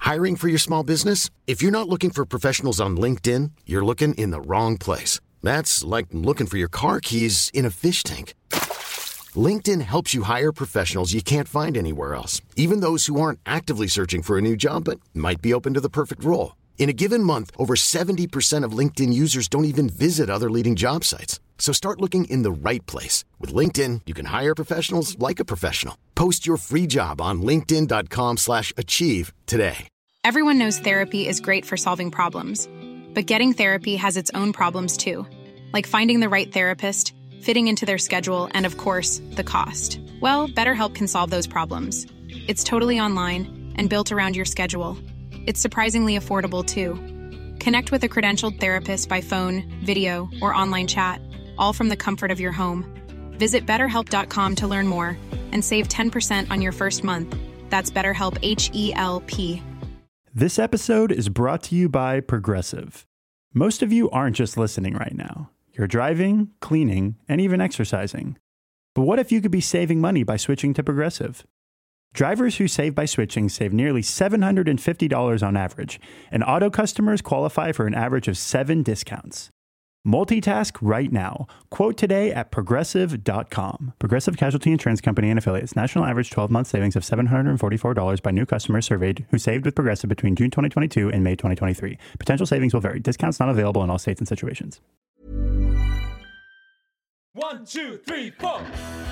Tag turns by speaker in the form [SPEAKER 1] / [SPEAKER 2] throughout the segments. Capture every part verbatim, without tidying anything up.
[SPEAKER 1] Hiring for your small business? If you're not looking for professionals on LinkedIn, you're looking in the wrong place. That's like looking for your car keys in a fish tank. LinkedIn helps you hire professionals you can't find anywhere else, even those who aren't actively searching for a new job but might be open to the perfect role. In a given month, over seventy percent of LinkedIn users don't even visit other leading job sites. So start looking in the right place. With LinkedIn, you can hire professionals like a professional. Post your free job on linkedin.com slash achieve today.
[SPEAKER 2] Everyone knows therapy is great for solving problems, but getting therapy has its own problems too, like finding the right therapist, fitting into their schedule, and of course, the cost. Well, BetterHelp can solve those problems. It's totally online and built around your schedule. It's surprisingly affordable too. Connect with a credentialed therapist by phone, video, or online chat, all from the comfort of your home. Visit better help dot com to learn more and save ten percent on your first month. That's BetterHelp, H E L P.
[SPEAKER 3] This episode is brought to you by Progressive. Most of you aren't just listening right now. You're driving, cleaning, and even exercising. But what if you could be saving money by switching to Progressive? Drivers who save by switching save nearly seven hundred fifty dollars on average, and auto customers qualify for an average of seven discounts. Multitask right now. Quote today at progressive dot com. Progressive Casualty Insurance Company and Affiliates. National average twelve-month savings of seven hundred forty-four dollars by new customers surveyed who saved with Progressive between June twenty twenty-two and May twenty twenty-three. Potential savings will vary. Discounts not available in all states and situations.
[SPEAKER 4] One, two, three, four.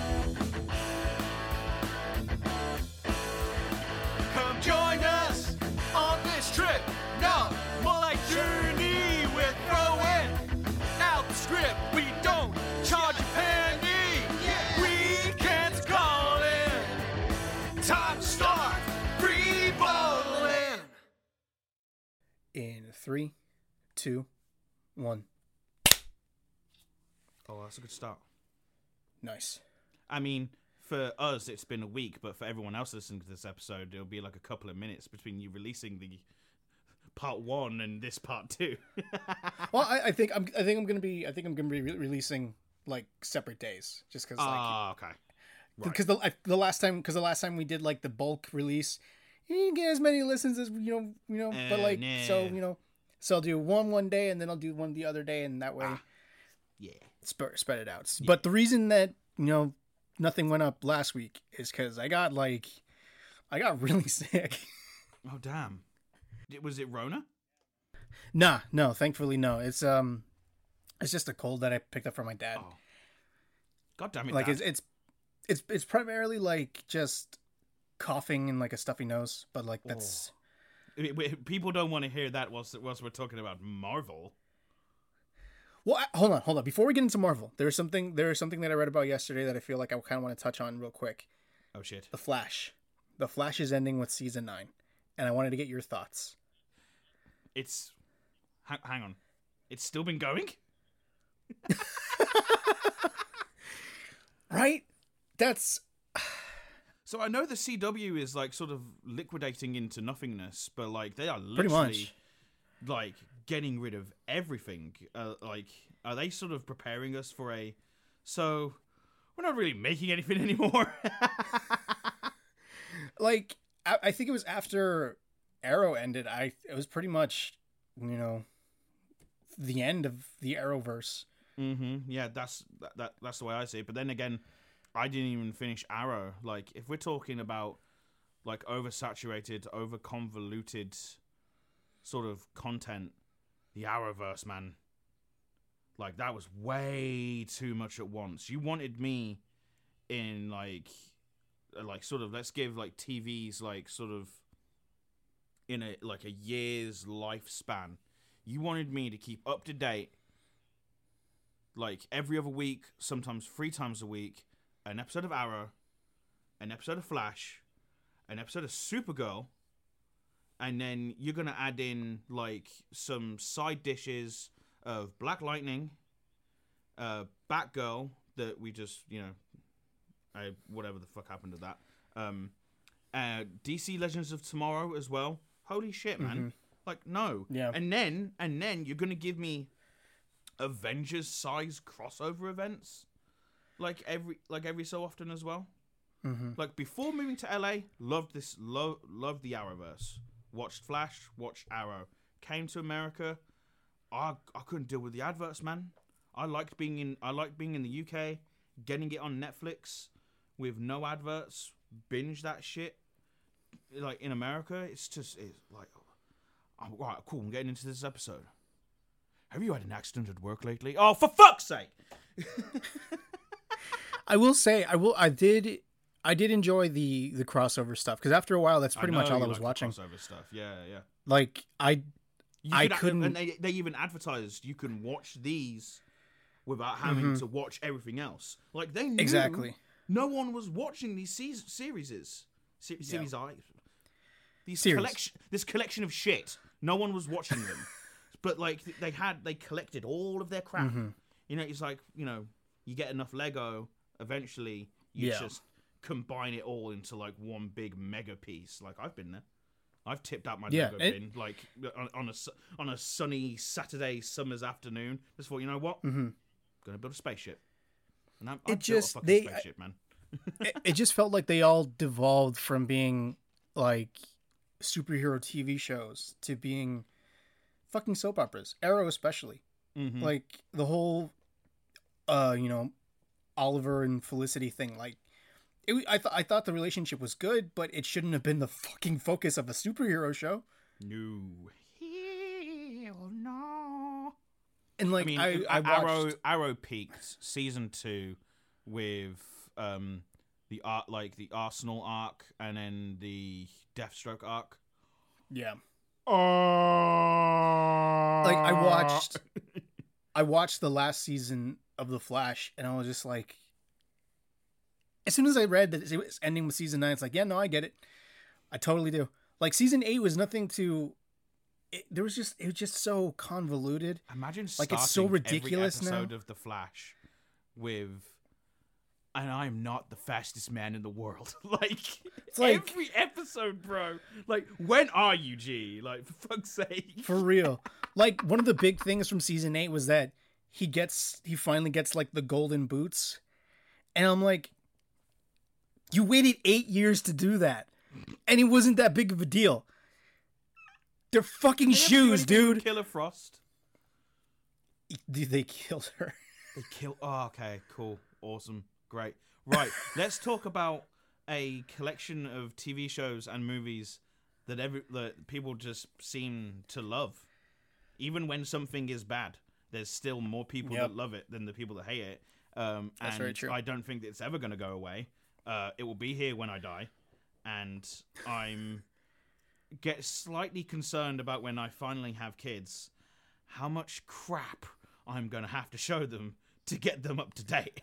[SPEAKER 4] Come join us on this trip. No, more like journey. We're throwing out the script. We don't charge a penny. Weekends calling. Time to start free balling.
[SPEAKER 5] In three, two, one.
[SPEAKER 6] Oh, that's a good start.
[SPEAKER 5] Nice.
[SPEAKER 6] I mean, for us, it's been a week, but for everyone else listening to this episode, it'll be like a couple of minutes between you releasing the part one and this part two.
[SPEAKER 5] Well, I, I think I'm. I think I'm gonna be. I think I'm gonna be re- releasing like separate days, just because.
[SPEAKER 6] Ah,
[SPEAKER 5] like,
[SPEAKER 6] okay.
[SPEAKER 5] Because right. the I, the last time, because the last time we did like the bulk release, you didn't get as many listens as you know, you know. Uh, but like, nah. so you know, so I'll do one one day, and then I'll do one the other day, and that way. Ah.
[SPEAKER 6] Yeah.
[SPEAKER 5] Spread, spread it out. Yeah. But the reason that, you know, nothing went up last week is because I got, like, I got really sick.
[SPEAKER 6] Oh, damn. Was it Rona?
[SPEAKER 5] Nah, no, thankfully, no. It's, um, it's just a cold that I picked up from my dad.
[SPEAKER 6] Oh. God damn it,
[SPEAKER 5] Like,
[SPEAKER 6] Dad.
[SPEAKER 5] it's, it's, it's, it's primarily, like, just coughing and, like, a stuffy nose, but, like, that's...
[SPEAKER 6] Oh. People don't want to hear that whilst, whilst we're talking about Marvel.
[SPEAKER 5] Well, hold on, hold on. Before we get into Marvel, there's something there's something that I read about yesterday that I feel like I kind of want to touch on real quick.
[SPEAKER 6] Oh shit!
[SPEAKER 5] The Flash, the Flash is ending with season nine, and I wanted to get your thoughts.
[SPEAKER 6] It's, hang, hang on, it's still been going.
[SPEAKER 5] Right? That's.
[SPEAKER 6] So I know the C W is like sort of liquidating into nothingness, but like they are literally
[SPEAKER 5] pretty much
[SPEAKER 6] like getting rid of everything. Uh, like, are they sort of preparing us for a? So we're not really making anything anymore.
[SPEAKER 5] Like, I, I think it was after Arrow ended. I it was pretty much, you know, the end of the Arrowverse.
[SPEAKER 6] Mm-hmm. Yeah, that's that. That's the way I see it. But then again, I didn't even finish Arrow. Like, if we're talking about like oversaturated, over convoluted sort of content, the Arrowverse, man, like that was way too much at once. You wanted me in like, like sort of let's give like T V's like sort of in a like a year's lifespan. You wanted me to keep up to date, like every other week, sometimes three times a week. An episode of Arrow, an episode of Flash, an episode of Supergirl, and then you're going to add in, like, some side dishes of Black Lightning, uh, Batgirl, that we just, you know, I, whatever the fuck happened to that, um, uh, D C Legends of Tomorrow as well. Holy shit, man. Mm-hmm. Like, no.
[SPEAKER 5] Yeah.
[SPEAKER 6] And then, and then you're going to give me Avengers-size crossover events? Like every like every so often as well.
[SPEAKER 5] Mm-hmm.
[SPEAKER 6] Like before moving to L A, loved this, lo- loved the Arrowverse. watched Flash, watched Arrow. Came to America, I I couldn't deal with the adverts, man. I liked being in I liked being in the U K, getting it on Netflix with no adverts, binge that shit. Like in America, it's just it's like, oh, right, cool. I'm getting into this episode. Have you had an accident at work lately? Oh, for fuck's sake!
[SPEAKER 5] I will say, I will. I did. I did enjoy the the crossover stuff because after a while, that's pretty
[SPEAKER 6] I
[SPEAKER 5] much all I
[SPEAKER 6] you
[SPEAKER 5] was
[SPEAKER 6] like
[SPEAKER 5] watching.
[SPEAKER 6] the crossover stuff, yeah, yeah.
[SPEAKER 5] Like I,
[SPEAKER 6] You
[SPEAKER 5] I
[SPEAKER 6] could,
[SPEAKER 5] couldn't.
[SPEAKER 6] And they, they even advertised you can watch these without having
[SPEAKER 5] Mm-hmm.
[SPEAKER 6] to watch everything else. Like they knew
[SPEAKER 5] Exactly.
[SPEAKER 6] no one was watching these se- series. Se- series I. These
[SPEAKER 5] Series.
[SPEAKER 6] collection, this collection of shit. No one was watching them, but like they had, they collected all of their crap.
[SPEAKER 5] Mm-hmm.
[SPEAKER 6] You know, it's like you know, you get enough Lego, eventually you
[SPEAKER 5] Yeah.
[SPEAKER 6] just combine it all into like one big mega piece. Like I've been there. I've tipped out my
[SPEAKER 5] Yeah,
[SPEAKER 6] Lego
[SPEAKER 5] it-
[SPEAKER 6] bin like on, on a su- on a sunny Saturday summer's afternoon. Just thought, you know what?
[SPEAKER 5] Mm-hmm.
[SPEAKER 6] Gonna build a spaceship. And I'm,
[SPEAKER 5] It
[SPEAKER 6] I've
[SPEAKER 5] just-
[SPEAKER 6] built a fucking
[SPEAKER 5] they-
[SPEAKER 6] spaceship, man.
[SPEAKER 5] it, it just felt like they all devolved from being like superhero T V shows to being fucking soap operas. Arrow especially.
[SPEAKER 6] Mhm.
[SPEAKER 5] Like the whole, uh, you know, Oliver and Felicity thing. Like, it, I thought I thought the relationship was good, but it shouldn't have been the fucking focus of a superhero show.
[SPEAKER 6] No. Hell no.
[SPEAKER 5] And like
[SPEAKER 6] I mean,
[SPEAKER 5] I, I, watched,
[SPEAKER 6] Arrow Arrow peaked season two with um the art like the Arsenal arc and then the Deathstroke arc.
[SPEAKER 5] yeah.
[SPEAKER 6] Oh.
[SPEAKER 5] Like I watched, I watched the last season of The Flash, and I was just like, as soon as I read that it was ending with season nine, it's like, yeah, no, I get it, I totally do. Like season eight was nothing to, it, there was just it was just so convoluted.
[SPEAKER 6] Imagine
[SPEAKER 5] Like,
[SPEAKER 6] starting
[SPEAKER 5] it's so ridiculous
[SPEAKER 6] every episode
[SPEAKER 5] now.
[SPEAKER 6] of The Flash with, and I'm not the fastest man in the world. like,
[SPEAKER 5] It's like-
[SPEAKER 6] every episode, bro. Like, when are you, G? Like, for fuck's sake.
[SPEAKER 5] For real. Like one of the big things from season eight was that he gets he finally gets like the golden boots. And I'm like, you waited eight years to do that. And it wasn't that big of a deal. They're fucking
[SPEAKER 6] Did they ever do
[SPEAKER 5] shoes,
[SPEAKER 6] anything with
[SPEAKER 5] dude.
[SPEAKER 6] Killer Frost.
[SPEAKER 5] Dude, they killed her.
[SPEAKER 6] They kill. Oh, okay, cool, awesome, great. Right, let's talk about a collection of T V shows and movies that every that people just seem to love, even when something is bad. There's still more people
[SPEAKER 5] Yep.
[SPEAKER 6] that love it than the people that hate it. Um,
[SPEAKER 5] That's
[SPEAKER 6] and
[SPEAKER 5] very true.
[SPEAKER 6] I don't think it's ever going to go away. Uh, it will be here when I die, and I'm get slightly concerned about when I finally have kids, how much crap I'm going to have to show them to get them up to date.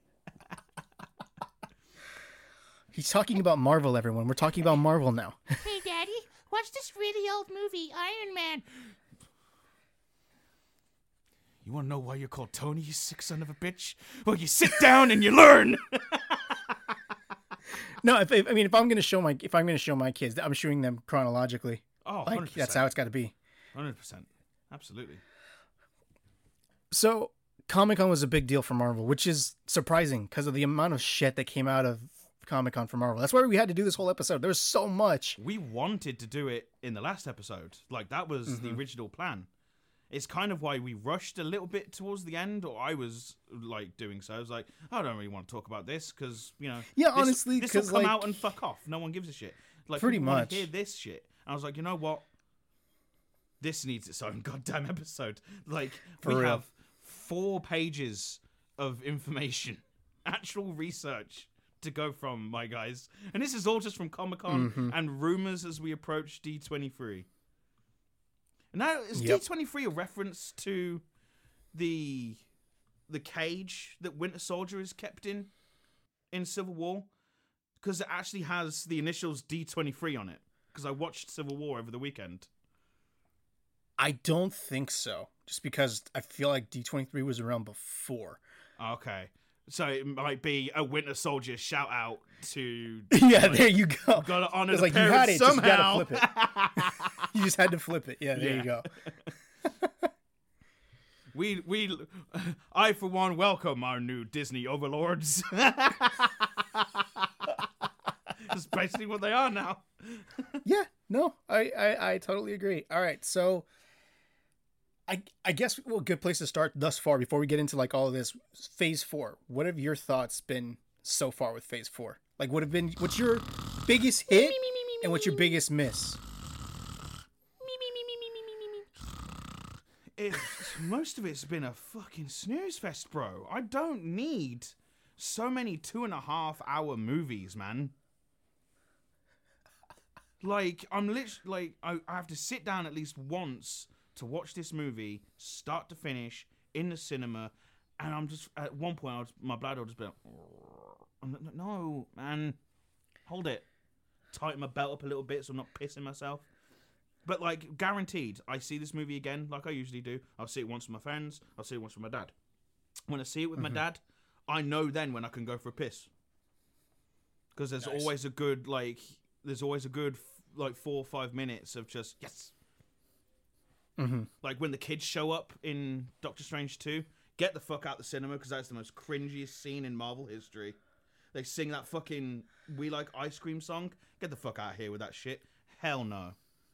[SPEAKER 5] He's talking about Marvel, everyone. We're talking about Marvel now.
[SPEAKER 7] Hey, Daddy, watch this really old movie, Iron Man.
[SPEAKER 6] You want to know why you're called Tony, you sick son of a bitch? Well, you sit down and you learn.
[SPEAKER 5] No, if, if I mean if I'm gonna show my if I'm gonna show my kids, I'm showing them chronologically.
[SPEAKER 6] Oh,
[SPEAKER 5] Like
[SPEAKER 6] one hundred percent.
[SPEAKER 5] that's how it's got to be.
[SPEAKER 6] one hundred percent. Absolutely.
[SPEAKER 5] So Comic Con was a big deal for Marvel, which is surprising because of the amount of shit that came out of Comic Con for Marvel. That's why we had to do this whole episode. There was so much.
[SPEAKER 6] We wanted to do it in the last episode. Like, that was
[SPEAKER 5] Mm-hmm.
[SPEAKER 6] the original plan. It's kind of why we rushed a little bit towards the end, or I was, like, doing so. I was like, I don't really want to talk about this, because, you know...
[SPEAKER 5] Yeah,
[SPEAKER 6] this,
[SPEAKER 5] honestly,
[SPEAKER 6] This will
[SPEAKER 5] 'cause,
[SPEAKER 6] come
[SPEAKER 5] like-
[SPEAKER 6] out and fuck off. No one gives a shit. Like,
[SPEAKER 5] Pretty
[SPEAKER 6] people wanna
[SPEAKER 5] much.
[SPEAKER 6] hear this shit. And I was like, you know what? This needs its own goddamn episode. Like,
[SPEAKER 5] For
[SPEAKER 6] we
[SPEAKER 5] real.
[SPEAKER 6] have four pages of information, actual research to go from, my guys. And this is all just from Comic-Con
[SPEAKER 5] Mm-hmm.
[SPEAKER 6] and rumors as we approach D twenty-three. Now, is
[SPEAKER 5] Yep.
[SPEAKER 6] D twenty-three a reference to the the cage that Winter Soldier is kept in in Civil War? Because it actually has the initials D twenty-three on it. Because I watched Civil War over the weekend.
[SPEAKER 5] I don't think so. Just because I feel like D twenty-three was around before.
[SPEAKER 6] Okay. So it might be a Winter Soldier shout out to...
[SPEAKER 5] Yeah, there you go.
[SPEAKER 6] Gotta honor
[SPEAKER 5] It's
[SPEAKER 6] the
[SPEAKER 5] like you had
[SPEAKER 6] parents
[SPEAKER 5] it, just you
[SPEAKER 6] somehow.
[SPEAKER 5] gotta flip it. You just had to flip it. Yeah, there
[SPEAKER 6] Yeah.
[SPEAKER 5] you go.
[SPEAKER 6] We, we, I for one welcome our new Disney overlords. That's basically what they are now.
[SPEAKER 5] Yeah, No, I, I, I totally agree. All right, so I I guess well, a good place to start thus far before we get into like all of this. Phase four. What have your thoughts been so far with Phase four? Like, what have been what's your biggest hit and what's your biggest miss?
[SPEAKER 6] It, most of it's been a fucking snooze fest, bro. I don't need so many two and a half hour movies, man. Like, I'm literally, like, I, I have to sit down at least once to watch this movie, start to finish, in the cinema, and I'm just, at one point, I was, my bladder will just be like, I'm like, no, man, hold it. Tighten my belt up a little bit so I'm not pissing myself. But, like, guaranteed, I see this movie again, like I usually do. I'll see it once with my friends, I'll see it once with my dad. When I see it with mm-hmm. my dad, I know then when I can go for a piss. Because there's nice. always a good, like, there's always a good, like, four or five minutes of just, yes.
[SPEAKER 5] Mm-hmm.
[SPEAKER 6] Like, when the kids show up in Doctor Strange two, get the fuck out the cinema, because that's the most cringiest scene in Marvel history. They sing that fucking We Like Ice Cream song. Get the fuck out of here with that shit. Hell no.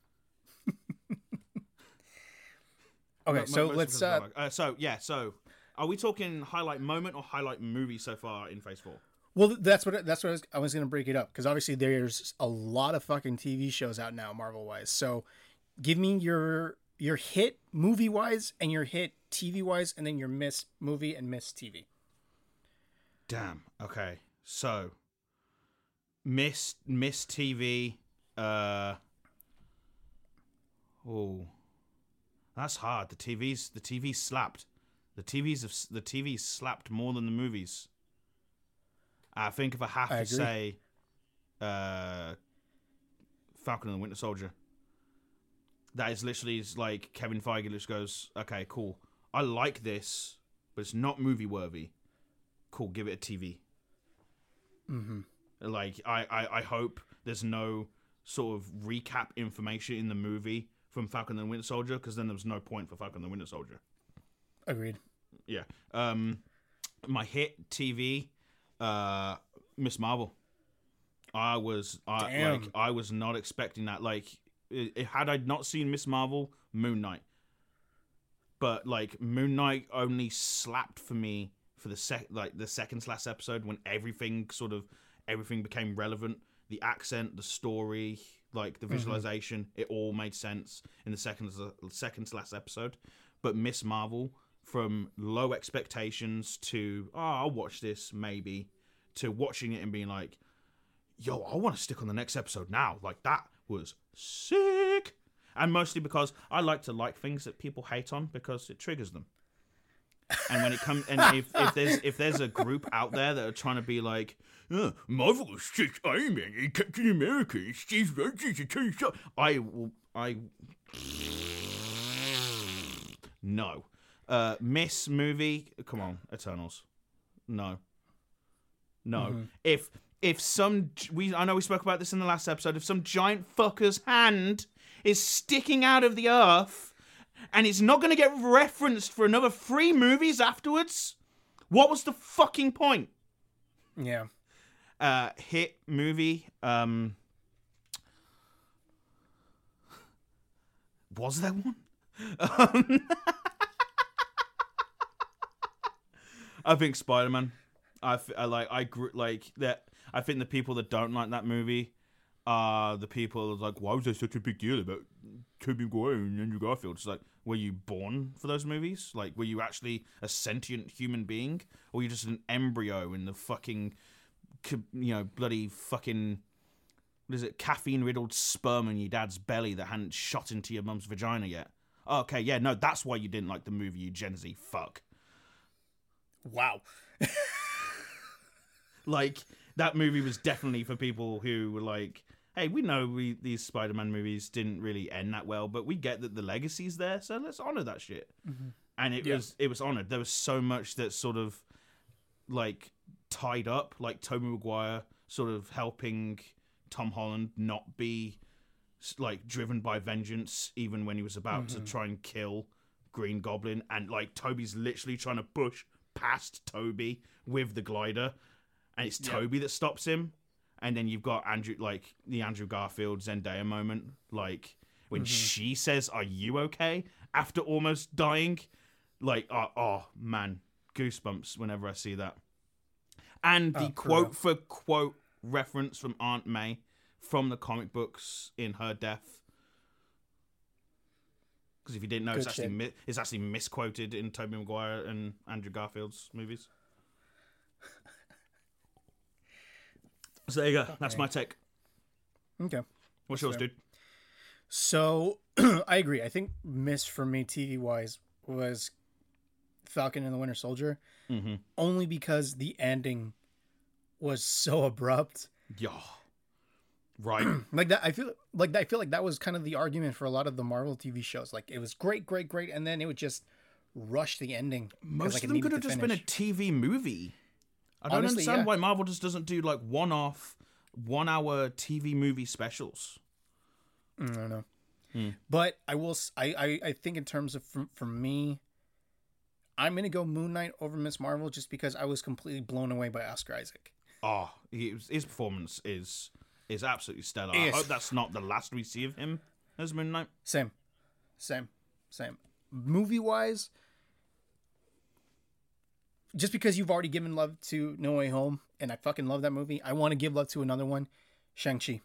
[SPEAKER 5] Okay,
[SPEAKER 6] no,
[SPEAKER 5] so
[SPEAKER 6] most
[SPEAKER 5] let's... Uh...
[SPEAKER 6] uh, so, yeah, so... Are we talking highlight moment or highlight movie so far in Phase four?
[SPEAKER 5] Well, that's what that's what I was, I was going to break it up, because obviously there's a lot of fucking T V shows out now, Marvel-wise. So give me your your hit movie-wise and your hit T V-wise, and then your miss movie and miss T V.
[SPEAKER 6] Damn. Okay. So, miss miss T V. Uh. Oh, that's hard. The T V's the T V slapped. The T V's have, the T V slapped more than the movies. I think if I have
[SPEAKER 5] I
[SPEAKER 6] to
[SPEAKER 5] agree.
[SPEAKER 6] say, uh, Falcon and the Winter Soldier. That is literally is like Kevin Feige just goes, okay, cool. I like this, but it's not movie worthy. Cool, give it a T V.
[SPEAKER 5] Mm-hmm.
[SPEAKER 6] Like I, I, I hope there's no sort of recap information in the movie from Falcon and the Winter Soldier, because then there was no point for Falcon and the Winter Soldier.
[SPEAKER 5] Agreed.
[SPEAKER 6] Yeah. Um, my hit T V, uh, Miss Marvel. I was, I
[SPEAKER 5] Damn.
[SPEAKER 6] like, I was not expecting that. Like, it, it, had I not seen Miss Marvel, Moon Knight. But like, Moon Knight only slapped for me for the sec, like the second to last episode, when everything sort of everything became relevant. The accent, the story, like the visualization, mm-hmm. it all made sense in the second second to last episode. But Miss Marvel, from low expectations to, oh, I'll watch this, maybe, to watching it and being like, yo, I want to stick on the next episode now. Like, that was sick. And mostly because I like to like things that people hate on, because it triggers them. And when it comes, and if, if there's if there's a group out there that are trying to be like, oh, Marvel is just Iron Man and Captain America is Steve Rogers and Tony Stark, I will, I, no. Uh, Miss movie, come on, Eternals, no, no. Mm-hmm. If if some we, I know we spoke about this in the last episode. If some giant fucker's hand is sticking out of the earth, and it's not going to get referenced for another three movies afterwards, what was the fucking point?
[SPEAKER 5] Yeah.
[SPEAKER 6] Uh, hit movie. Um, was there one? Um, I think Spider-Man. I, f- I like. I grew like that. I think the people that don't like that movie are the people that are like, why was there such a big deal about Tobey Maguire and Andrew Garfield? It's like, were you born for those movies? Like, were you actually a sentient human being, or were you just an embryo in the fucking, you know, bloody fucking, what is it, caffeine-riddled sperm in your dad's belly that hadn't shot into your mum's vagina yet? Oh, okay, yeah, no, that's why you didn't like the movie, you Gen Z fuck.
[SPEAKER 5] Wow.
[SPEAKER 6] Like, that movie was definitely for people who were like, hey, we know we these Spider-Man movies didn't really end that well, but we get that the legacy's there, so let's honor that shit. Mm-hmm. And it yeah. was it was honored. There was so much that sort of like tied up, like Tobey Maguire sort of helping Tom Holland not be like driven by vengeance, even when he was about mm-hmm. to try and kill Green Goblin, and like Toby's literally trying to push past Toby with the glider, and it's Toby yeah. that stops him. And then you've got Andrew, like the Andrew Garfield Zendaya moment, like when mm-hmm. she says, "Are you okay?" after almost dying. Like, oh, oh man, goosebumps whenever I see that. And the oh, quote for quote reference from Aunt May from the comic books in her death. Because if you didn't know, Good it's actually mi- it's actually misquoted in Tobey Maguire and Andrew Garfield's movies. So there you go. Okay. That's my take.
[SPEAKER 5] Okay.
[SPEAKER 6] What's yours, dude?
[SPEAKER 5] So, I agree. I think miss for me T V-wise was Falcon and the Winter Soldier.
[SPEAKER 6] Mm-hmm.
[SPEAKER 5] Only because the ending was so abrupt.
[SPEAKER 6] Yeah. Right.
[SPEAKER 5] like that, I feel like I feel like that was kind of the argument for a lot of the Marvel T V shows. Like, it was great, great, great, and then it would just rush the ending.
[SPEAKER 6] Most
[SPEAKER 5] like,
[SPEAKER 6] of them could have just finish. been a T V movie. I don't
[SPEAKER 5] Honestly,
[SPEAKER 6] understand
[SPEAKER 5] yeah.
[SPEAKER 6] why Marvel just doesn't do like one-off, one-hour T V movie specials.
[SPEAKER 5] I don't know,
[SPEAKER 6] hmm.
[SPEAKER 5] but I will. I, I I think in terms of for, for me, I'm gonna go Moon Knight over Miss Marvel just because I was completely blown away by Oscar Isaac.
[SPEAKER 6] Oh, he, his performance is is absolutely stellar.
[SPEAKER 5] Yes.
[SPEAKER 6] I hope that's not the last we see of him as Moon Knight.
[SPEAKER 5] Same, same, same. Movie wise. Just because you've already given love to No Way Home, and I fucking love that movie, I want to give love to another one, Shang-Chi.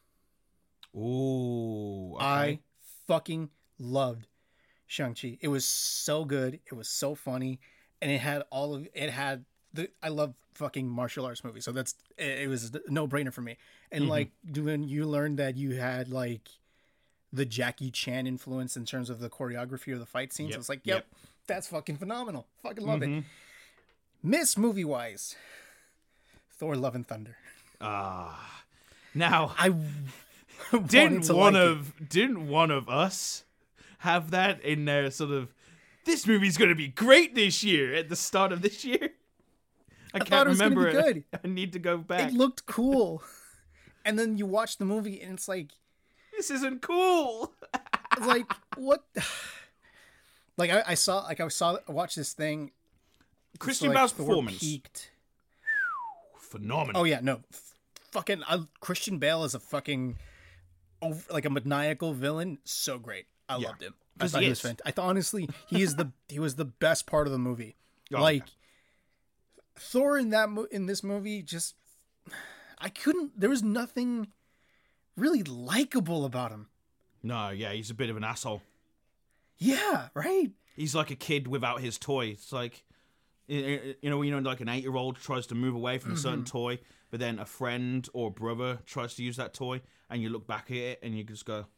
[SPEAKER 6] Ooh. Okay.
[SPEAKER 5] I fucking loved Shang-Chi. It was so good. It was so funny. And it had all of, it had, the. I love fucking martial arts movies. So that's, it was a no-brainer for me. And mm-hmm. like, when you learned that you had like the Jackie Chan influence in terms of the choreography or the fight scenes,
[SPEAKER 6] yep.
[SPEAKER 5] it's like, yep,
[SPEAKER 6] yep,
[SPEAKER 5] that's fucking phenomenal. Fucking love
[SPEAKER 6] mm-hmm.
[SPEAKER 5] it. Miss movie wise, Thor: Love and Thunder.
[SPEAKER 6] Ah, now
[SPEAKER 5] I
[SPEAKER 6] didn't one
[SPEAKER 5] like
[SPEAKER 6] of
[SPEAKER 5] it.
[SPEAKER 6] didn't one of us have that in their sort of this movie's going to be great this year at the start of this year. I,
[SPEAKER 5] I
[SPEAKER 6] can't
[SPEAKER 5] thought it was
[SPEAKER 6] remember
[SPEAKER 5] gonna be
[SPEAKER 6] it.
[SPEAKER 5] good.
[SPEAKER 6] I need to go back.
[SPEAKER 5] It looked cool, and then you watch the movie and it's like,
[SPEAKER 6] this isn't cool.
[SPEAKER 5] Like what? Like I, I saw, like I saw, I watched this thing.
[SPEAKER 6] Christian
[SPEAKER 5] like
[SPEAKER 6] Bale's
[SPEAKER 5] Thor
[SPEAKER 6] performance.
[SPEAKER 5] Peaked.
[SPEAKER 6] Phenomenal.
[SPEAKER 5] Oh yeah, no, F- fucking I, Christian Bale is a fucking over, like a maniacal villain. So great, I yeah. loved him. I thought he, he was fantastic. I thought honestly, he is the he was the best part of the movie. Oh, like yeah. Thor in that mo- in this movie, just I couldn't. There was nothing really likable about him.
[SPEAKER 6] No, yeah, he's a bit of an asshole.
[SPEAKER 5] Yeah, right.
[SPEAKER 6] He's like a kid without his toy. It's like. You know, you know, like an eight-year-old tries to move away from a certain mm-hmm. toy, but then a friend or brother tries to use that toy, and you look back at it and you just go,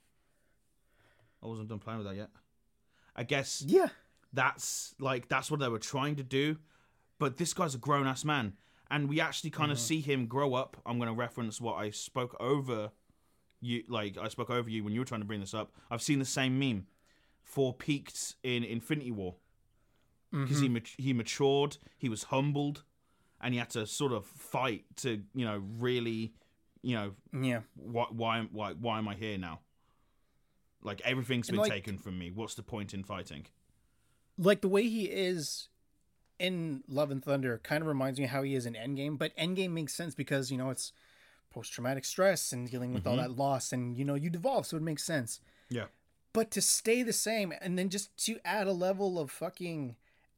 [SPEAKER 6] "I wasn't done playing with that yet." I guess,
[SPEAKER 5] yeah,
[SPEAKER 6] that's like that's what they were trying to do, but this guy's a grown-ass man, and we actually kind of mm-hmm. see him grow up. I'm going to reference what I spoke over you, like I spoke over you when you were trying to bring this up. I've seen the same meme. Thor peaked in Infinity War. Because mm-hmm. he he matured, he was humbled, and he had to sort of fight to, you know, really, you know,
[SPEAKER 5] yeah.
[SPEAKER 6] Why why why why am I here now? Like everything's been
[SPEAKER 5] like,
[SPEAKER 6] taken from me. What's the point in fighting?
[SPEAKER 5] Like the way he is in Love and Thunder kind of reminds me of how he is in Endgame, but Endgame makes sense because you know it's post-traumatic stress and dealing with mm-hmm. all that loss, and you know you devolve, so it makes sense.
[SPEAKER 6] Yeah.
[SPEAKER 5] But to stay the same, and then just to add a level of fucking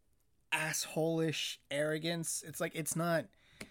[SPEAKER 5] asshole-ish arrogance, it's like it's not.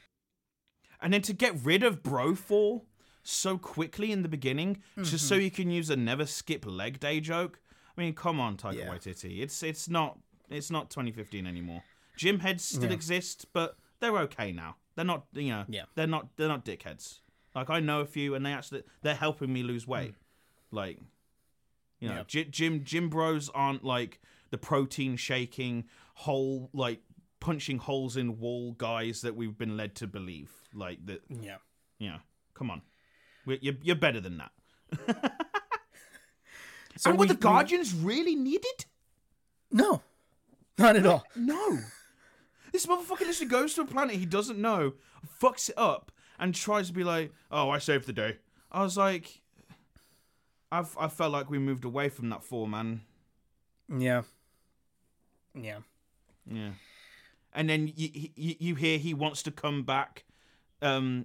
[SPEAKER 6] And then to get rid of Brofor so quickly in the beginning, mm-hmm. just so you can use a never skip leg day joke. I mean, come on, Taika yeah. Waititi. It's it's not it's not twenty fifteen anymore. Gym heads still yeah. exist, but they're okay now. They're not you know
[SPEAKER 5] yeah.
[SPEAKER 6] they're not they're not dickheads. Like I know a few, and they actually they're helping me lose weight. Mm. Like you know, yeah. gym gym bros aren't like the protein shaking hole like punching holes in wall guys that we've been led to believe. Like that.
[SPEAKER 5] Yeah.
[SPEAKER 6] Yeah. Come on. We're, you're you're better than that.
[SPEAKER 5] So
[SPEAKER 6] and
[SPEAKER 5] we,
[SPEAKER 6] were the Guardians we... really needed?
[SPEAKER 5] No, not at all.
[SPEAKER 6] No. This motherfucker literally goes to a planet he doesn't know, fucks it up, and tries to be like, "Oh, I saved the day." I was like, I've I felt like we moved away from that four man.
[SPEAKER 5] Yeah. Yeah.
[SPEAKER 6] Yeah. And then you, you you hear he wants to come back, um,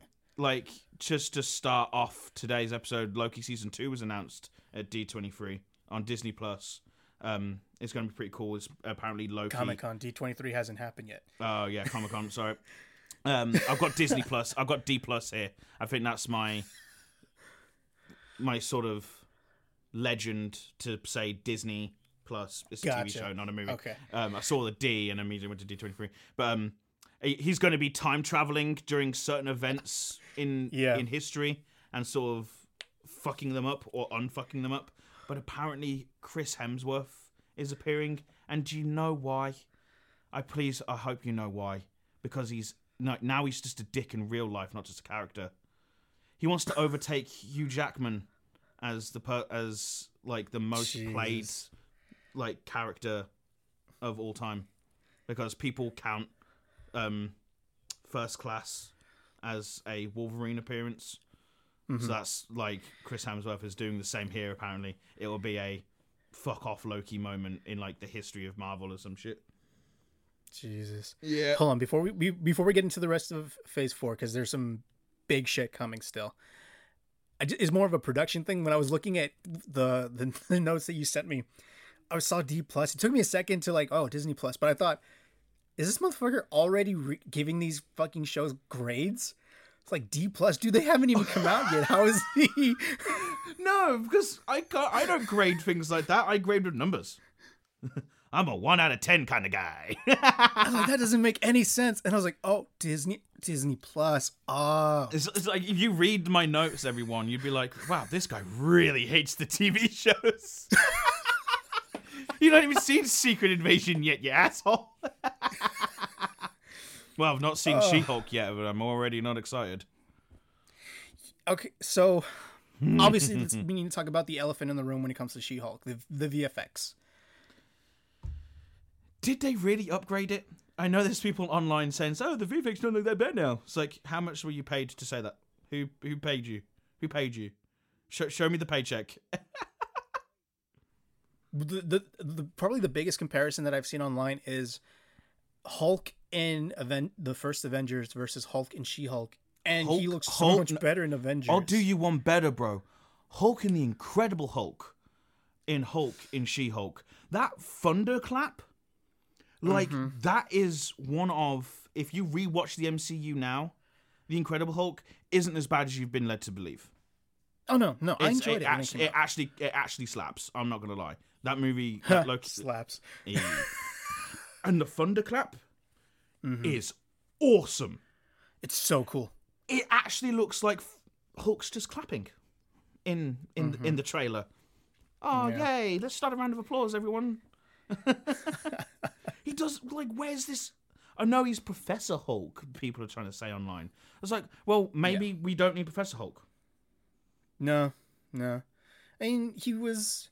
[SPEAKER 6] like just to start off today's episode, Loki season two was announced at D twenty-three on Disney Plus. Um, it's going to be pretty cool. It's apparently Loki.
[SPEAKER 5] Comic-Con D twenty-three hasn't happened yet.
[SPEAKER 6] Oh yeah, Comic-Con. Sorry. Um, I've got Disney Plus. I've got D Plus here. I think that's my my sort of legend to say Disney Plus. It's a
[SPEAKER 5] Gotcha.
[SPEAKER 6] T V show, not a movie.
[SPEAKER 5] Okay.
[SPEAKER 6] Um, I saw the D and immediately went to D twenty-three. But um, he's going to be time traveling during certain events in
[SPEAKER 5] Yeah.
[SPEAKER 6] in history and sort of fucking them up or unfucking them up. But apparently Chris Hemsworth is appearing, and do you know why? I please, I hope you know why. Because he's no, now he's just a dick in real life, not just a character. He wants to overtake Hugh Jackman as the per, as like the most
[SPEAKER 5] Jeez.
[SPEAKER 6] played like character of all time, because people count um, First Class as a Wolverine appearance.
[SPEAKER 5] Mm-hmm.
[SPEAKER 6] So that's like Chris Hemsworth is doing the same here. Apparently, it will be a fuck off Loki moment in like the history of Marvel or some shit.
[SPEAKER 5] Jesus.
[SPEAKER 6] Yeah.
[SPEAKER 5] Hold on, before we, we before we get into the rest of Phase Four, because there's some big shit coming still. I just, it's more of a production thing. When I was looking at the, the the notes that you sent me, I saw D Plus. It took me a second to like, oh, Disney Plus, but I thought, is this motherfucker already re- giving these fucking shows grades? It's like D Plus, dude. They haven't even come out yet. How is he?
[SPEAKER 6] No, because I can't, I don't grade things like that. I grade with numbers. I'm a one out of ten kind of guy.
[SPEAKER 5] I was like, that doesn't make any sense. And I was like, oh, Disney Disney Plus. Oh.
[SPEAKER 6] It's, it's like if you read my notes, everyone, you'd be like, wow, this guy really hates the T V shows. You don't even seen Secret Invasion yet, you asshole. Well, I've not seen
[SPEAKER 5] Oh.
[SPEAKER 6] She-Hulk yet, but I'm already not excited.
[SPEAKER 5] Okay, so obviously let's, we need to talk about the elephant in the room when it comes to She-Hulk, the, the V F X.
[SPEAKER 6] Did they really upgrade it? I know there's people online saying, "Oh, the V F X don't look that bad now." It's like, how much were you paid to say that? Who who paid you? Who paid you? Show, show me the paycheck.
[SPEAKER 5] The, the the probably the biggest comparison that I've seen online is Hulk in event the first Avengers versus Hulk in She-Hulk, and he
[SPEAKER 6] Hulk-
[SPEAKER 5] looks so
[SPEAKER 6] Hulk-
[SPEAKER 5] much better in Avengers.
[SPEAKER 6] I'll do you one better, bro. Hulk in the Incredible Hulk, in Hulk in She-Hulk. That thunderclap, like that is one of. If you rewatch the M C U now, the Incredible Hulk isn't as bad as you've been led to believe.
[SPEAKER 5] Oh no, no, I
[SPEAKER 6] It's-
[SPEAKER 5] enjoyed it.
[SPEAKER 6] it,
[SPEAKER 5] when it
[SPEAKER 6] actually,
[SPEAKER 5] came
[SPEAKER 6] it
[SPEAKER 5] out.
[SPEAKER 6] actually, it actually slaps. I'm not gonna lie. That movie, that Loki,
[SPEAKER 5] slaps.
[SPEAKER 6] Yeah. And the thunderclap
[SPEAKER 5] Mm-hmm.
[SPEAKER 6] is awesome.
[SPEAKER 5] It's so cool.
[SPEAKER 6] It actually looks like Hulk's just clapping in in in the trailer. Oh
[SPEAKER 5] Mm-hmm. Yeah.
[SPEAKER 6] yay! Let's start a round of applause, everyone. He does like. Where's this? I know he's Professor Hulk. People are trying to say online. I was like, well, maybe we don't need Professor Hulk.
[SPEAKER 5] No, no. I mean, he was.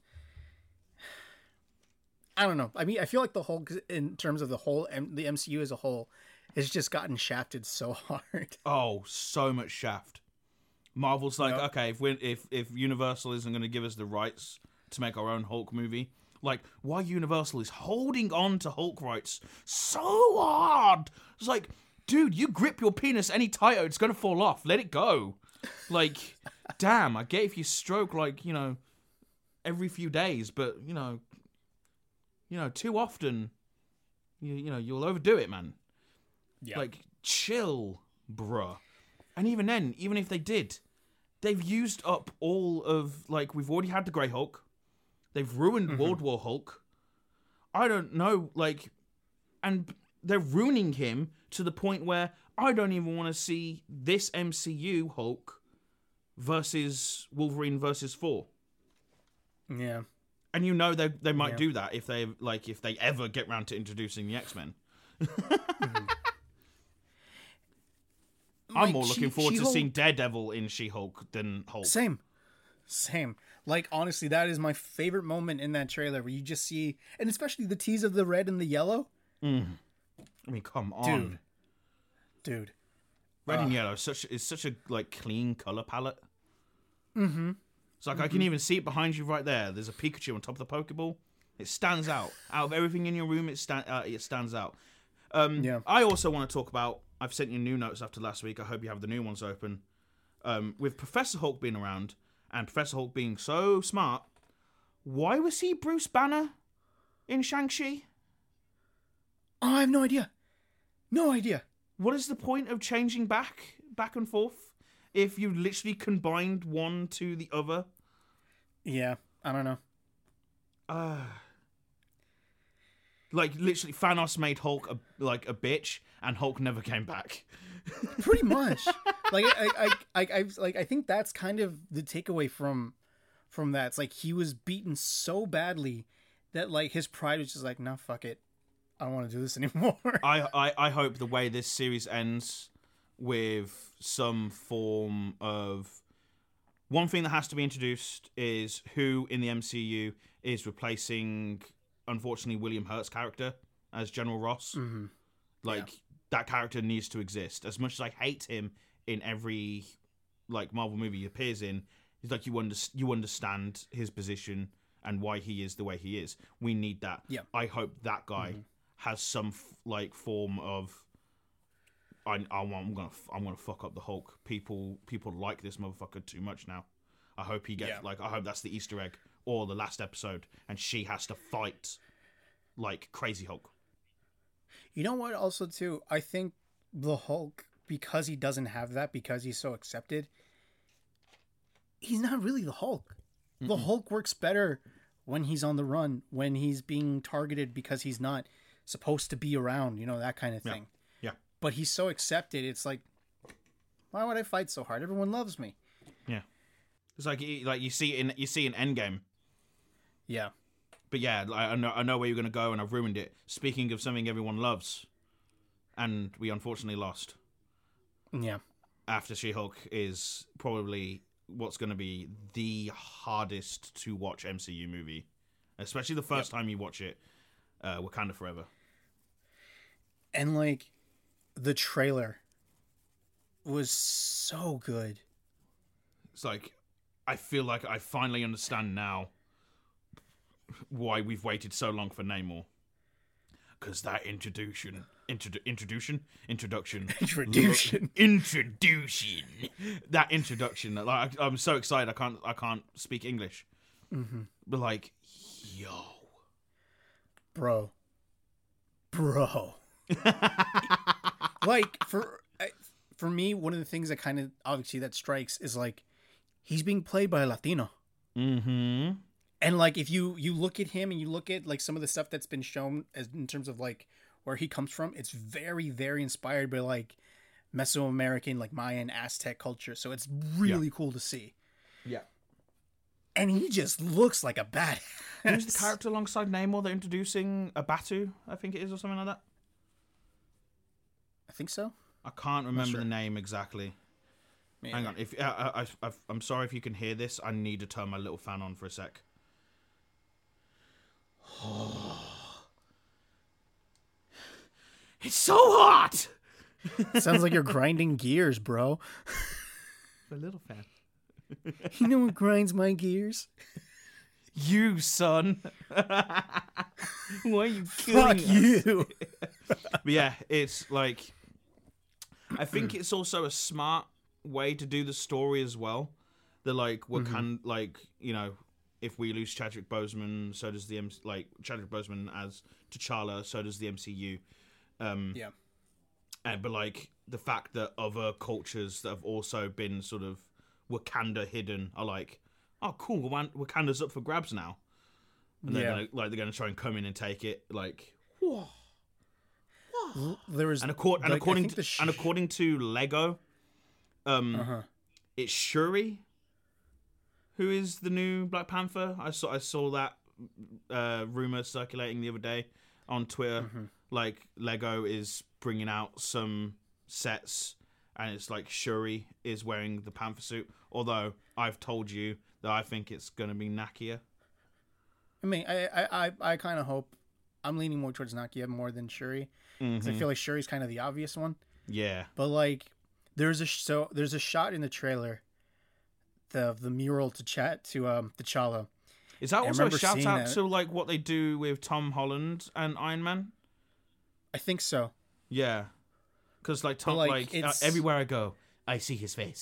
[SPEAKER 5] I don't know. I mean, I feel like the Hulk, in terms of the whole M- the M C U as a whole, has just gotten shafted so hard.
[SPEAKER 6] Oh, so much shaft. Marvel's like,
[SPEAKER 5] Yep.
[SPEAKER 6] okay, if we if if Universal isn't going to give us the rights to make our own Hulk movie, like, why Universal is holding on to Hulk rights so hard? It's like, dude, you grip your penis any tighter, it's going to fall off. Let it go. Like, damn, I gave you stroke, like, you know, every few days, but, you know, you know, too often, you, you know, you'll overdo it, man.
[SPEAKER 5] Yeah.
[SPEAKER 6] Like, chill, bruh. And even then, even if they did, they've used up all of, like, we've already had the Grey Hulk. They've ruined World War Hulk. I don't know, like, and they're ruining him to the point where I don't even want to see this M C U Hulk versus Wolverine versus Thor.
[SPEAKER 5] Yeah.
[SPEAKER 6] And you know they they might
[SPEAKER 5] Yeah.
[SPEAKER 6] do that if they like if they ever get round to introducing the X-Men. I'm
[SPEAKER 5] Like,
[SPEAKER 6] more looking
[SPEAKER 5] She-
[SPEAKER 6] forward to
[SPEAKER 5] She-Hulk-
[SPEAKER 6] seeing Daredevil in She-Hulk than Hulk.
[SPEAKER 5] Same. Same. Like, honestly, that is my favorite moment in that trailer where you just see, and especially the tease of the red and the yellow.
[SPEAKER 6] I mean, come on,
[SPEAKER 5] Dude. Dude.
[SPEAKER 6] red and
[SPEAKER 5] uh,
[SPEAKER 6] yellow is such is such a like clean color palette. Mm-hmm. It's like I can even see it behind you right there. There's a Pikachu on top of the Pokeball. It stands out. Out of everything in your room, it stand uh, it stands out. Um,
[SPEAKER 5] Yeah.
[SPEAKER 6] I also want to talk about. I've sent you new notes after last week. I hope you have the new ones open. Um, with Professor Hulk being around and Professor Hulk being so smart, why was he Bruce Banner in Shang-Chi?
[SPEAKER 5] Oh, I have no idea. No idea.
[SPEAKER 6] What is the point of changing back, back and forth, if you literally combined one to the other?
[SPEAKER 5] Yeah, I don't know.
[SPEAKER 6] Uh, like, literally, Thanos made Hulk a, like a bitch, and Hulk never came back.
[SPEAKER 5] Pretty much. Like, I, I, I, I, like, I think that's kind of the takeaway from, from that. It's like he was beaten so badly that like his pride was just like, no, fuck it, I don't want to do this anymore.
[SPEAKER 6] I, I, I hope the way this series ends with some form of... One thing that has to be introduced is who in the M C U is replacing, unfortunately, William Hurt's character as General Ross.
[SPEAKER 5] Mm-hmm.
[SPEAKER 6] Like, yeah. That character needs to exist. As much as I hate him in every like Marvel movie he appears in, it's like you, under, you understand his position and why he is the way he is. We need that.
[SPEAKER 5] Yeah.
[SPEAKER 6] I hope that guy mm-hmm. has some f- like form of... I, I want, I'm gonna I'm gonna fuck up the Hulk. People people like this motherfucker too much now. I hope he gets yeah. like I hope that's the Easter egg or the last episode, and she has to fight like Crazy Hulk.
[SPEAKER 5] You know what? Also, too, I think the Hulk, because he doesn't have that, because he's so accepted, he's not really the Hulk. Mm-mm. The Hulk works better when he's on the run, when he's being targeted because he's not supposed to be around. You know, that kind of thing.
[SPEAKER 6] Yeah. yeah.
[SPEAKER 5] But he's so accepted, it's like, why would I fight so hard? Everyone loves me.
[SPEAKER 6] Yeah, it's like like you see in you see in Endgame.
[SPEAKER 5] Yeah,
[SPEAKER 6] but yeah, I know I know where you're gonna go, and I've ruined it. Speaking of something everyone loves, and we unfortunately lost.
[SPEAKER 5] Yeah,
[SPEAKER 6] After She-Hulk is probably what's gonna be the hardest to watch M C U movie, especially the first yep. time you watch it. Uh, Wakanda Forever.
[SPEAKER 5] And like. The trailer was so good.
[SPEAKER 6] It's like, I feel like I finally understand now why we've waited so long for Namor. Because that introduction, introdu- introduction, introduction,
[SPEAKER 5] introduction,
[SPEAKER 6] look, introduction, that introduction. Like, I'm so excited. I can't, I can't speak English.
[SPEAKER 5] Mm-hmm.
[SPEAKER 6] But like, yo,
[SPEAKER 5] bro, bro. Like for for me, one of the things that kind of obviously that strikes is like he's being played by a Latino.
[SPEAKER 6] Mm-hmm.
[SPEAKER 5] And like if you you look at him and you look at like some of the stuff that's been shown as in terms of like where he comes from, it's very very inspired by like Mesoamerican, like Mayan, Aztec culture. So it's really yeah. cool to see.
[SPEAKER 6] Yeah.
[SPEAKER 5] And he just looks like a badass.
[SPEAKER 6] Who's the character alongside Namor? They're introducing a Batu, I think it is, or something like that.
[SPEAKER 5] I think so.
[SPEAKER 6] I can't remember
[SPEAKER 5] sure.
[SPEAKER 6] the name exactly.
[SPEAKER 5] Maybe.
[SPEAKER 6] Hang on. If uh, I, I, I'm sorry if you can hear this. I need to turn my little fan on for a sec. It's so hot.
[SPEAKER 5] Sounds like you're grinding gears, bro.
[SPEAKER 6] A little fan.
[SPEAKER 5] You know what grinds my gears?
[SPEAKER 6] You, son. Why are you killing
[SPEAKER 5] Fuck
[SPEAKER 6] us?
[SPEAKER 5] you.
[SPEAKER 6] But yeah, it's like... I think it's also a smart way to do the story as well. They're like, we
[SPEAKER 5] mm-hmm.
[SPEAKER 6] can, like, you know, if we lose Chadwick Boseman, so does the M C U, like Chadwick Boseman as T'Challa, so does the M C U. Um,
[SPEAKER 5] yeah.
[SPEAKER 6] And, but like the fact that other cultures that have also been sort of Wakanda hidden are like, oh cool, Wakanda's up for grabs now, and they're
[SPEAKER 5] yeah.
[SPEAKER 6] gonna, like they're gonna try and come in and take it. Like, whoa.
[SPEAKER 5] There was
[SPEAKER 6] and, accord, and
[SPEAKER 5] like,
[SPEAKER 6] according to,
[SPEAKER 5] sh-
[SPEAKER 6] and according to Lego, um,
[SPEAKER 5] uh-huh.
[SPEAKER 6] it's Shuri who is the new Black Panther. I saw I saw that uh, rumor circulating the other day on Twitter.
[SPEAKER 5] Mm-hmm.
[SPEAKER 6] Like Lego is bringing out some sets, and it's like Shuri is wearing the Panther suit. Although I've told you that I think it's gonna be Nakia.
[SPEAKER 5] I mean, I I I, I kind of hope. I'm leaning more towards Nakia more than Shuri. Because
[SPEAKER 6] Mm-hmm.
[SPEAKER 5] I feel like Shuri's kind of the obvious one.
[SPEAKER 6] Yeah.
[SPEAKER 5] But like, there's a sh- so there's a shot in the trailer, the the mural to chat to um T'Challa.
[SPEAKER 6] Is that
[SPEAKER 5] I
[SPEAKER 6] also a
[SPEAKER 5] remember
[SPEAKER 6] shout
[SPEAKER 5] seeing
[SPEAKER 6] out
[SPEAKER 5] that.
[SPEAKER 6] to like what they do with Tom Holland and Iron Man?
[SPEAKER 5] I think so.
[SPEAKER 6] Yeah. Because like Tom,
[SPEAKER 5] like,
[SPEAKER 6] like, uh,
[SPEAKER 5] it's-
[SPEAKER 6] everywhere I go, I see his face.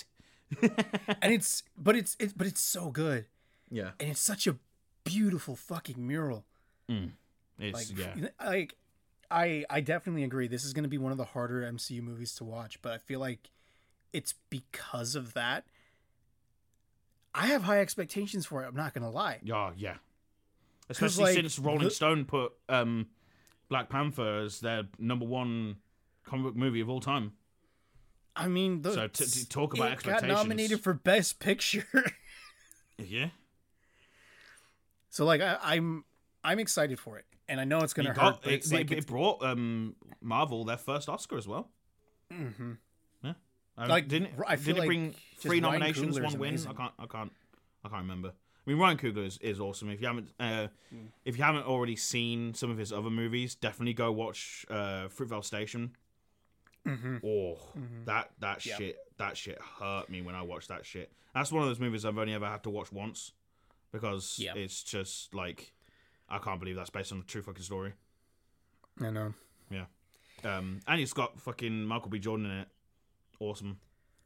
[SPEAKER 5] and it's but it's it's but it's so good.
[SPEAKER 6] Yeah,
[SPEAKER 5] and it's such a beautiful fucking mural.
[SPEAKER 6] mm. It's
[SPEAKER 5] Like,
[SPEAKER 6] yeah,
[SPEAKER 5] like I I definitely agree. This is going to be one of the harder M C U movies to watch, but I feel like it's because of that. I have high expectations for it. I'm not going to lie.
[SPEAKER 6] yeah, yeah. Especially
[SPEAKER 5] like,
[SPEAKER 6] since Rolling
[SPEAKER 5] the-
[SPEAKER 6] Stone put um, Black Panther as their number one comic book movie of all time.
[SPEAKER 5] I mean, the,
[SPEAKER 6] So to, to talk about
[SPEAKER 5] it
[SPEAKER 6] expectations,
[SPEAKER 5] got nominated for Best Picture.
[SPEAKER 6] yeah,
[SPEAKER 5] So like I, I'm I'm excited for it, and I know it's going to
[SPEAKER 6] it,
[SPEAKER 5] hurt.
[SPEAKER 6] got,
[SPEAKER 5] But
[SPEAKER 6] it,
[SPEAKER 5] it's
[SPEAKER 6] it,
[SPEAKER 5] like
[SPEAKER 6] it
[SPEAKER 5] it's,
[SPEAKER 6] brought um, Marvel their first Oscar as well.
[SPEAKER 5] mm-hmm.
[SPEAKER 6] Yeah, um,
[SPEAKER 5] Like,
[SPEAKER 6] didn't it,
[SPEAKER 5] I feel
[SPEAKER 6] didn't it
[SPEAKER 5] like
[SPEAKER 6] bring
[SPEAKER 5] just
[SPEAKER 6] three
[SPEAKER 5] Ryan
[SPEAKER 6] nominations,
[SPEAKER 5] Coogler is
[SPEAKER 6] one win?
[SPEAKER 5] amazing.
[SPEAKER 6] I can't, I can't, I can't remember. I mean, Ryan Coogler is, is awesome. If you haven't, uh, if you haven't already seen some of his other movies, definitely go watch uh, Fruitvale Station.
[SPEAKER 5] Mm-hmm.
[SPEAKER 6] Oh, that that
[SPEAKER 5] Yeah.
[SPEAKER 6] shit, that shit hurt me when I watched that shit. That's one of those movies I've only ever had to watch once because
[SPEAKER 5] Yeah.
[SPEAKER 6] it's just like I can't believe that's based on a true fucking story.
[SPEAKER 5] I know.
[SPEAKER 6] Yeah, um, and it's got fucking Michael B. Jordan in it. Awesome.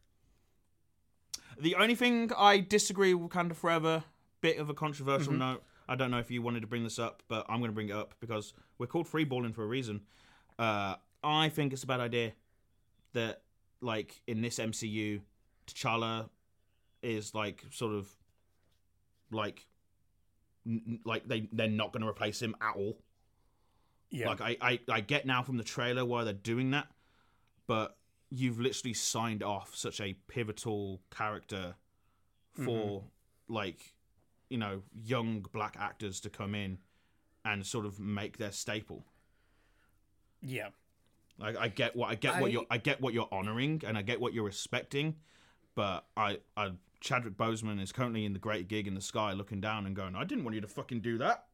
[SPEAKER 6] The only thing I disagree with Wakanda Forever, bit of a controversial
[SPEAKER 5] Mhm.
[SPEAKER 6] note. I don't know if you wanted to bring this up, but I'm going to bring it up because we're called freeballing for a reason. Uh, I think it's a bad idea that, like, in this M C U, T'Challa is, like, sort of, like, n- like they, they're not going to replace him at all.
[SPEAKER 5] Yeah.
[SPEAKER 6] Like, I, I, I get now from the trailer why they're doing that, but you've literally signed off such a pivotal character for, mm-hmm. like, you know, young black actors to come in and sort of make their staple.
[SPEAKER 5] Yeah.
[SPEAKER 6] Like, I get what I get what
[SPEAKER 5] I-
[SPEAKER 6] you're I get what you're honoring and I get what you're respecting, but I, I Chadwick Boseman is currently in the great gig in the sky, looking down and going, "I didn't want you to fucking do that."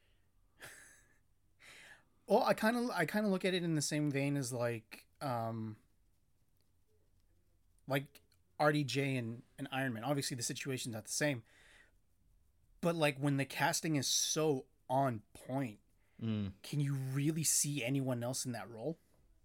[SPEAKER 5] Well, I kind of I kind of look at it in the same vein as like um like R D J and, and Iron Man. Obviously the situation's not the same. But like when the casting is so on point,
[SPEAKER 6] Mm.
[SPEAKER 5] can you really see anyone else in that role?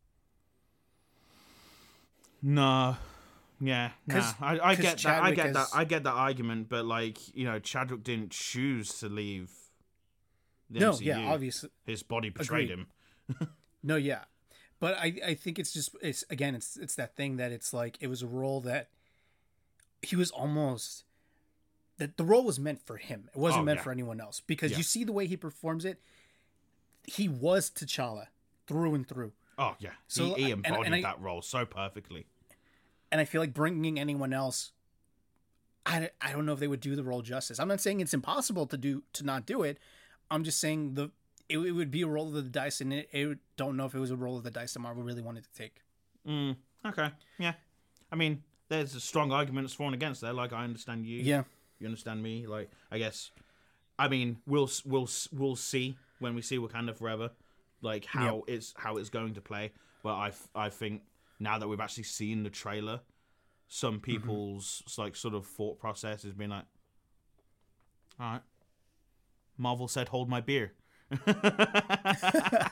[SPEAKER 6] No, yeah, nah.
[SPEAKER 5] 'Cause-
[SPEAKER 6] I, I
[SPEAKER 5] 'cause
[SPEAKER 6] get that. I
[SPEAKER 5] Chadwick
[SPEAKER 6] get
[SPEAKER 5] is-
[SPEAKER 6] that. I get that argument, but like you know, Chadwick didn't choose to leave. The
[SPEAKER 5] No,
[SPEAKER 6] M C U.
[SPEAKER 5] yeah, obviously.
[SPEAKER 6] His body betrayed
[SPEAKER 5] Agreed.
[SPEAKER 6] him.
[SPEAKER 5] No, yeah. But I, I think it's just it's again it's it's that thing that it's like it was a role that he was almost that the role was meant for him. It wasn't
[SPEAKER 6] Oh,
[SPEAKER 5] meant
[SPEAKER 6] yeah.
[SPEAKER 5] for anyone else because
[SPEAKER 6] Yeah.
[SPEAKER 5] you see the way he performs it. He was T'Challa through and through.
[SPEAKER 6] Oh yeah,
[SPEAKER 5] So,
[SPEAKER 6] he, he
[SPEAKER 5] and-
[SPEAKER 6] embodied
[SPEAKER 5] and I-
[SPEAKER 6] that role so perfectly.
[SPEAKER 5] And I feel like bringing anyone else, I, I don't know if they would do the role justice. I'm not saying it's impossible to do to not do it. I'm just saying the it, it would be a roll of the dice, and it, it don't know if it was a roll of the dice that Marvel really wanted to take.
[SPEAKER 6] Mm, okay, yeah. I mean, there's strong arguments for and against there. Like I understand you.
[SPEAKER 5] Yeah.
[SPEAKER 6] You understand me? Like I guess. I mean, we'll we'll we'll see when we see Wakanda Forever, like how it's how it's going to play. But I I think now that we've actually seen the trailer, some people's mm-hmm. like sort of thought process has been like, all right, Marvel said, "Hold my beer."
[SPEAKER 5] But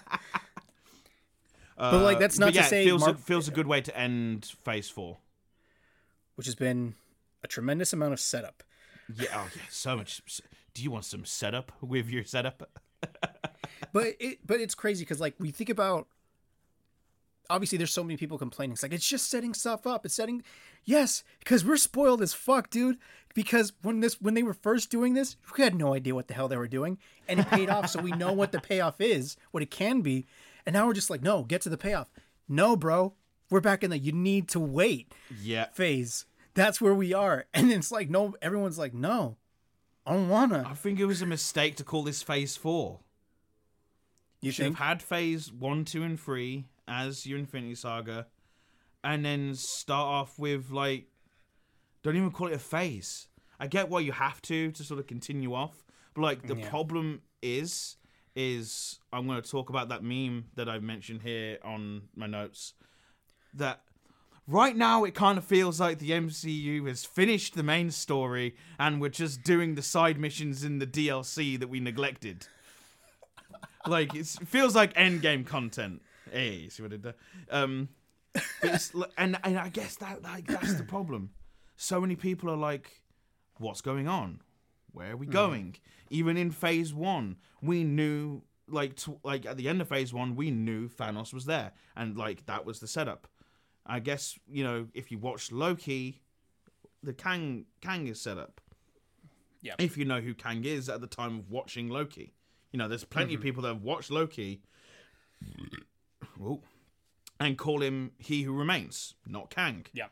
[SPEAKER 5] like that's not
[SPEAKER 6] uh, but yeah,
[SPEAKER 5] to say
[SPEAKER 6] it feels
[SPEAKER 5] Mar-
[SPEAKER 6] a, feels a good way to end Phase Four,
[SPEAKER 5] which has been a tremendous amount of setup.
[SPEAKER 6] Yeah, oh yeah, so much. Do you want some setup with your setup?
[SPEAKER 5] but it but it's crazy because like we think about. Obviously, there's so many people complaining. It's like it's just setting stuff up. It's setting, yes, because we're spoiled as fuck, dude. Because when this when they were first doing this, we had no idea what the hell they were doing, and it paid off. So we know what the payoff is, what it can be, and now we're just like, no, get to the payoff. No, bro, we're back in the you need to wait
[SPEAKER 6] Yeah.
[SPEAKER 5] phase. That's where we are, and it's like no, everyone's like, no, I don't wanna.
[SPEAKER 6] I think it was a mistake to call this Phase Four.
[SPEAKER 5] You
[SPEAKER 6] Should
[SPEAKER 5] think?
[SPEAKER 6] have had Phase One, Two, and Three as your Infinity Saga, and then start off with like, don't even call it a phase. I get why you have to to sort of continue off, but like the
[SPEAKER 5] Yeah.
[SPEAKER 6] problem is, is I'm going to talk about that meme that I mentioned here on my notes. That right now it kind of feels like the M C U has finished the main story and we're just doing the side missions in the D L C that we neglected. Like it's, it feels like Endgame content. Hey, see what I did there? Um, but it's, and and I guess that, that that's the problem. so many people are like, what's going on? Where are we going? Even in phase one, we knew, like, t- like at the end of phase one, we knew Thanos was there, and like that was the setup. I guess, you know, if you watch Loki, the Kang Kang is set up.
[SPEAKER 5] Yeah.
[SPEAKER 6] If you know who Kang is at the time of watching Loki, you know, there's plenty
[SPEAKER 5] Mm-hmm.
[SPEAKER 6] of people that have watched Loki, Ooh. and call him He Who Remains, not Kang.
[SPEAKER 5] Yeah.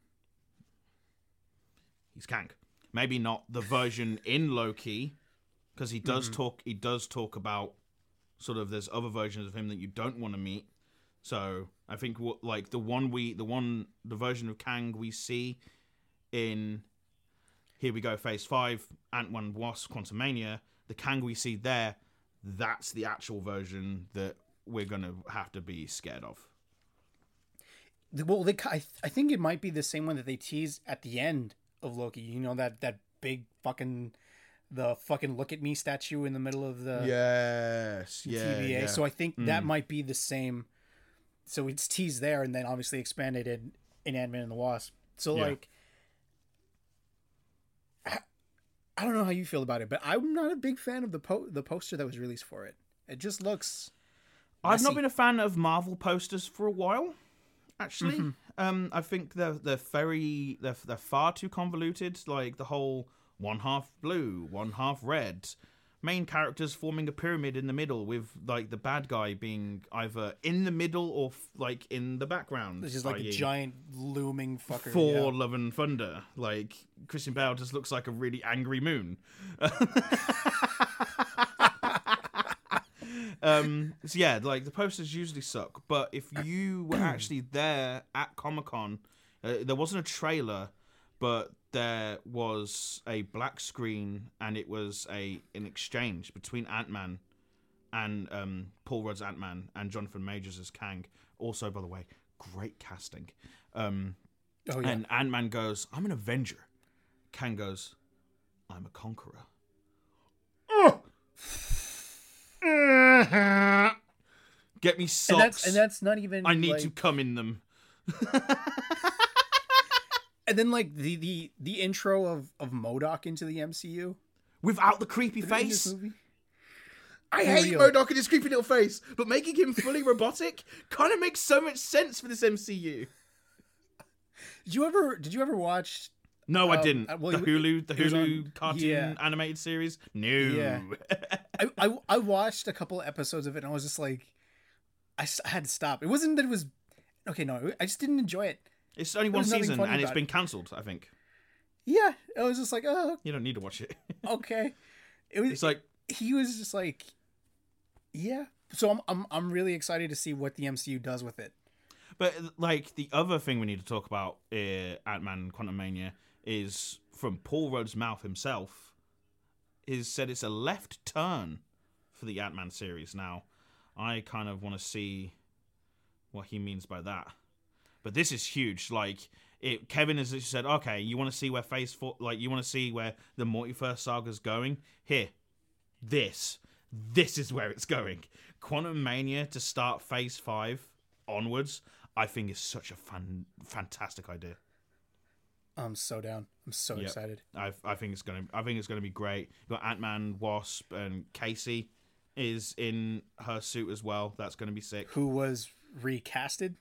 [SPEAKER 6] He's Kang. Maybe not the version in Loki, because he does
[SPEAKER 5] Mm-hmm.
[SPEAKER 6] talk. He does talk about sort of there's other versions of him that you don't want to meet. So I think what like the one we the one the version of Kang we see in Here We Go Phase Five, Ant-Man Wasp, Quantumania, the Kang we see there, that's the actual version that we're gonna have to be scared of.
[SPEAKER 5] Well, they, I, I think it might be the same one that they tease at the end of Loki. You know, that, that big fucking, the fucking look at me statue in the middle of the
[SPEAKER 6] Yes,
[SPEAKER 5] T
[SPEAKER 6] yeah,
[SPEAKER 5] V A.
[SPEAKER 6] yeah.
[SPEAKER 5] So I think that might be the same. So it's teased there and then obviously expanded in, in Ant-Man and the Wasp. So,
[SPEAKER 6] Yeah.
[SPEAKER 5] like, I, I don't know how you feel about it, but I'm not a big fan of the po- the poster that was released for it. It just looks...
[SPEAKER 6] I've not
[SPEAKER 5] messy.
[SPEAKER 6] been a fan of Marvel posters for a while, actually.
[SPEAKER 5] Mm-hmm.
[SPEAKER 6] Um, I think they're they're very they're they're far too convoluted. Like the whole one half blue, one half red, main characters forming a pyramid in the middle with like the bad guy being either in the middle or f- like in the background.
[SPEAKER 5] It's just like
[SPEAKER 6] that
[SPEAKER 5] a
[SPEAKER 6] is
[SPEAKER 5] giant looming fucker.
[SPEAKER 6] For
[SPEAKER 5] yeah.
[SPEAKER 6] Love and Thunder. Like Christian Bale just looks like a really angry moon. Um, so yeah, like the posters usually suck, but if you were actually there at Comic-Con, uh, there wasn't a trailer, but there was a black screen and it was a an exchange between Ant-Man and um, Paul Rudd's Ant-Man and Jonathan Majors as Kang. Also, by the way, great casting. Um,
[SPEAKER 5] Oh, yeah.
[SPEAKER 6] And Ant-Man goes, "I'm an Avenger." Kang goes, "I'm a conqueror." Get me socks.
[SPEAKER 5] and that's and that's not even
[SPEAKER 6] I need
[SPEAKER 5] like,
[SPEAKER 6] to come in them.
[SPEAKER 5] and then like the the the intro of of MODOK into the M C U
[SPEAKER 6] Without the creepy
[SPEAKER 5] in this
[SPEAKER 6] face.
[SPEAKER 5] movie.
[SPEAKER 6] I
[SPEAKER 5] For
[SPEAKER 6] hate
[SPEAKER 5] real.
[SPEAKER 6] MODOK and his creepy little face, but making him fully robotic kind of makes so much sense for this M C U.
[SPEAKER 5] Did you ever did you ever watch
[SPEAKER 6] No, I
[SPEAKER 5] Um,
[SPEAKER 6] didn't.
[SPEAKER 5] uh, well,
[SPEAKER 6] the
[SPEAKER 5] it-
[SPEAKER 6] Hulu, the
[SPEAKER 5] it was
[SPEAKER 6] Hulu
[SPEAKER 5] on-
[SPEAKER 6] cartoon
[SPEAKER 5] yeah.
[SPEAKER 6] animated series. No.
[SPEAKER 5] Yeah. I, I I watched a couple episodes of it and I was just like I, s- I had to stop. It wasn't that it was okay, no, I just didn't enjoy it.
[SPEAKER 6] It's only
[SPEAKER 5] There
[SPEAKER 6] one
[SPEAKER 5] was nothing
[SPEAKER 6] season,
[SPEAKER 5] funny
[SPEAKER 6] and it's
[SPEAKER 5] about
[SPEAKER 6] been
[SPEAKER 5] it.
[SPEAKER 6] cancelled. I think
[SPEAKER 5] Yeah, I was just like, oh,
[SPEAKER 6] you don't need to watch it.
[SPEAKER 5] okay. It was
[SPEAKER 6] It's like
[SPEAKER 5] he was just like, yeah. So I'm I'm I'm really excited to see what the M C U does with it.
[SPEAKER 6] But like the other thing we need to talk about, uh, Ant-Man: Quantumania, is from Paul Rudd's mouth himself. Is said it's a left turn for the Ant-Man series. Now, I kind of want to see what he means by that. But this is huge. Like it, Kevin has said, okay, you want to see where Phase Four, like you want to see where the multiverse saga's going. Here, this, this is where it's going. Quantumania to start Phase Five onwards. I think is such a fun, fantastic idea.
[SPEAKER 5] I'm so down. I'm so
[SPEAKER 6] Yep.
[SPEAKER 5] excited.
[SPEAKER 6] I I think it's gonna I think it's gonna be great. You got Ant-Man, Wasp, and Casey is in her suit as well. That's gonna be sick.
[SPEAKER 5] Who was recasted?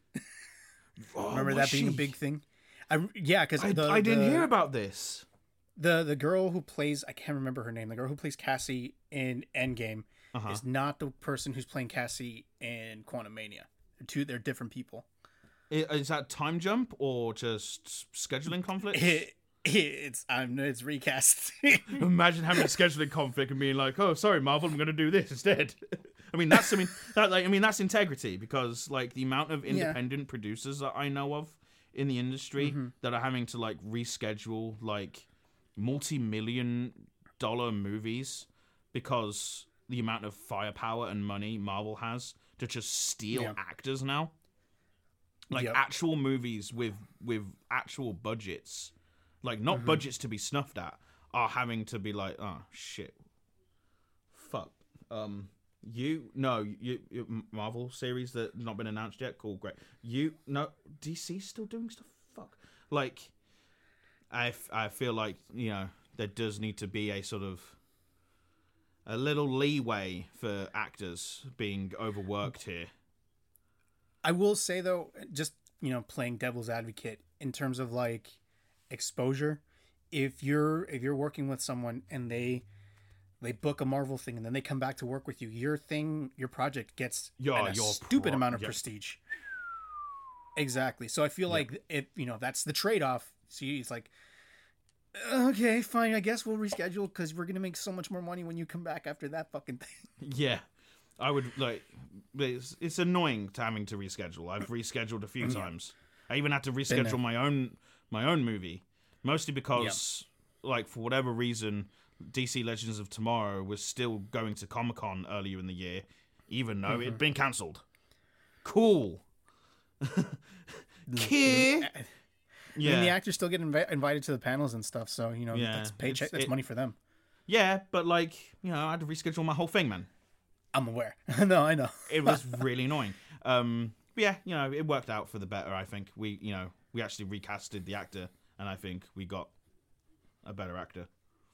[SPEAKER 6] Oh,
[SPEAKER 5] Remember
[SPEAKER 6] was
[SPEAKER 5] that being a
[SPEAKER 6] she?
[SPEAKER 5] big thing? I yeah, because
[SPEAKER 6] I,
[SPEAKER 5] the,
[SPEAKER 6] I didn't
[SPEAKER 5] the-
[SPEAKER 6] hear about this.
[SPEAKER 5] the the girl who plays I can't remember her name. The girl who plays Cassie in Endgame
[SPEAKER 6] Uh-huh.
[SPEAKER 5] is not the person who's playing Cassie in Quantumania. They're two. They're different people.
[SPEAKER 6] I- Is that time jump or just scheduling conflicts?
[SPEAKER 5] It, it's I'm it's recast.
[SPEAKER 6] Imagine having a scheduling conflict and being like, "Oh, sorry, Marvel, I'm going to do this instead." I mean, that's I mean that like I mean that's integrity because like the amount of independent producers that I know of in the industry
[SPEAKER 5] Mm-hmm.
[SPEAKER 6] that are having to like reschedule like multi-million dollar movies because the amount of firepower and money Marvel has to just steal
[SPEAKER 5] Yeah.
[SPEAKER 6] actors now. Like
[SPEAKER 5] Yep.
[SPEAKER 6] actual movies with with actual budgets, like not
[SPEAKER 5] Mm-hmm.
[SPEAKER 6] budgets to be snuffed at, are having to be like, oh shit, fuck. Um, you no, you, you Marvel series that not been announced yet. Cool, great. You no, D C still doing stuff. Fuck, like I, f- I feel like, you know, there does need to be a sort of a little leeway for actors being overworked here.
[SPEAKER 5] I will say though, just, you know, playing devil's advocate in terms of like exposure, if you're if you're working with someone and they they book a Marvel thing and then they come back to work with you, your thing, your project gets
[SPEAKER 6] Yeah,
[SPEAKER 5] a
[SPEAKER 6] your
[SPEAKER 5] stupid
[SPEAKER 6] pro-
[SPEAKER 5] amount of
[SPEAKER 6] yeah.
[SPEAKER 5] prestige. Exactly. So I feel
[SPEAKER 6] Yeah.
[SPEAKER 5] like if, you know, that's the trade-off. See, it's like, okay, fine, I guess we'll reschedule because we're going to make so much more money when you come back after that fucking thing.
[SPEAKER 6] Yeah. I would, like, it's, it's annoying to having to reschedule. I've rescheduled a few times. I even had to
[SPEAKER 5] there.
[SPEAKER 6] reschedule my own my own movie, mostly because, like, for whatever reason, D C Legends of Tomorrow was still going to Comic-Con earlier in the year, even though
[SPEAKER 5] Mm-hmm.
[SPEAKER 6] it'd been cancelled. Cool. Kid.
[SPEAKER 5] Yeah. And the
[SPEAKER 6] Yeah.
[SPEAKER 5] actors still get invi- invited to the panels and stuff. So, you know,
[SPEAKER 6] Yeah,
[SPEAKER 5] that's paycheck.
[SPEAKER 6] it's-
[SPEAKER 5] That's
[SPEAKER 6] it-
[SPEAKER 5] money for them.
[SPEAKER 6] Yeah, but, like, you know, I had to reschedule my whole thing, man.
[SPEAKER 5] I'm aware. No, I know.
[SPEAKER 6] It was really annoying. Um, but yeah, you know, it worked out for the better, I think. We, you know, we actually recasted the actor, and I think we got a better actor.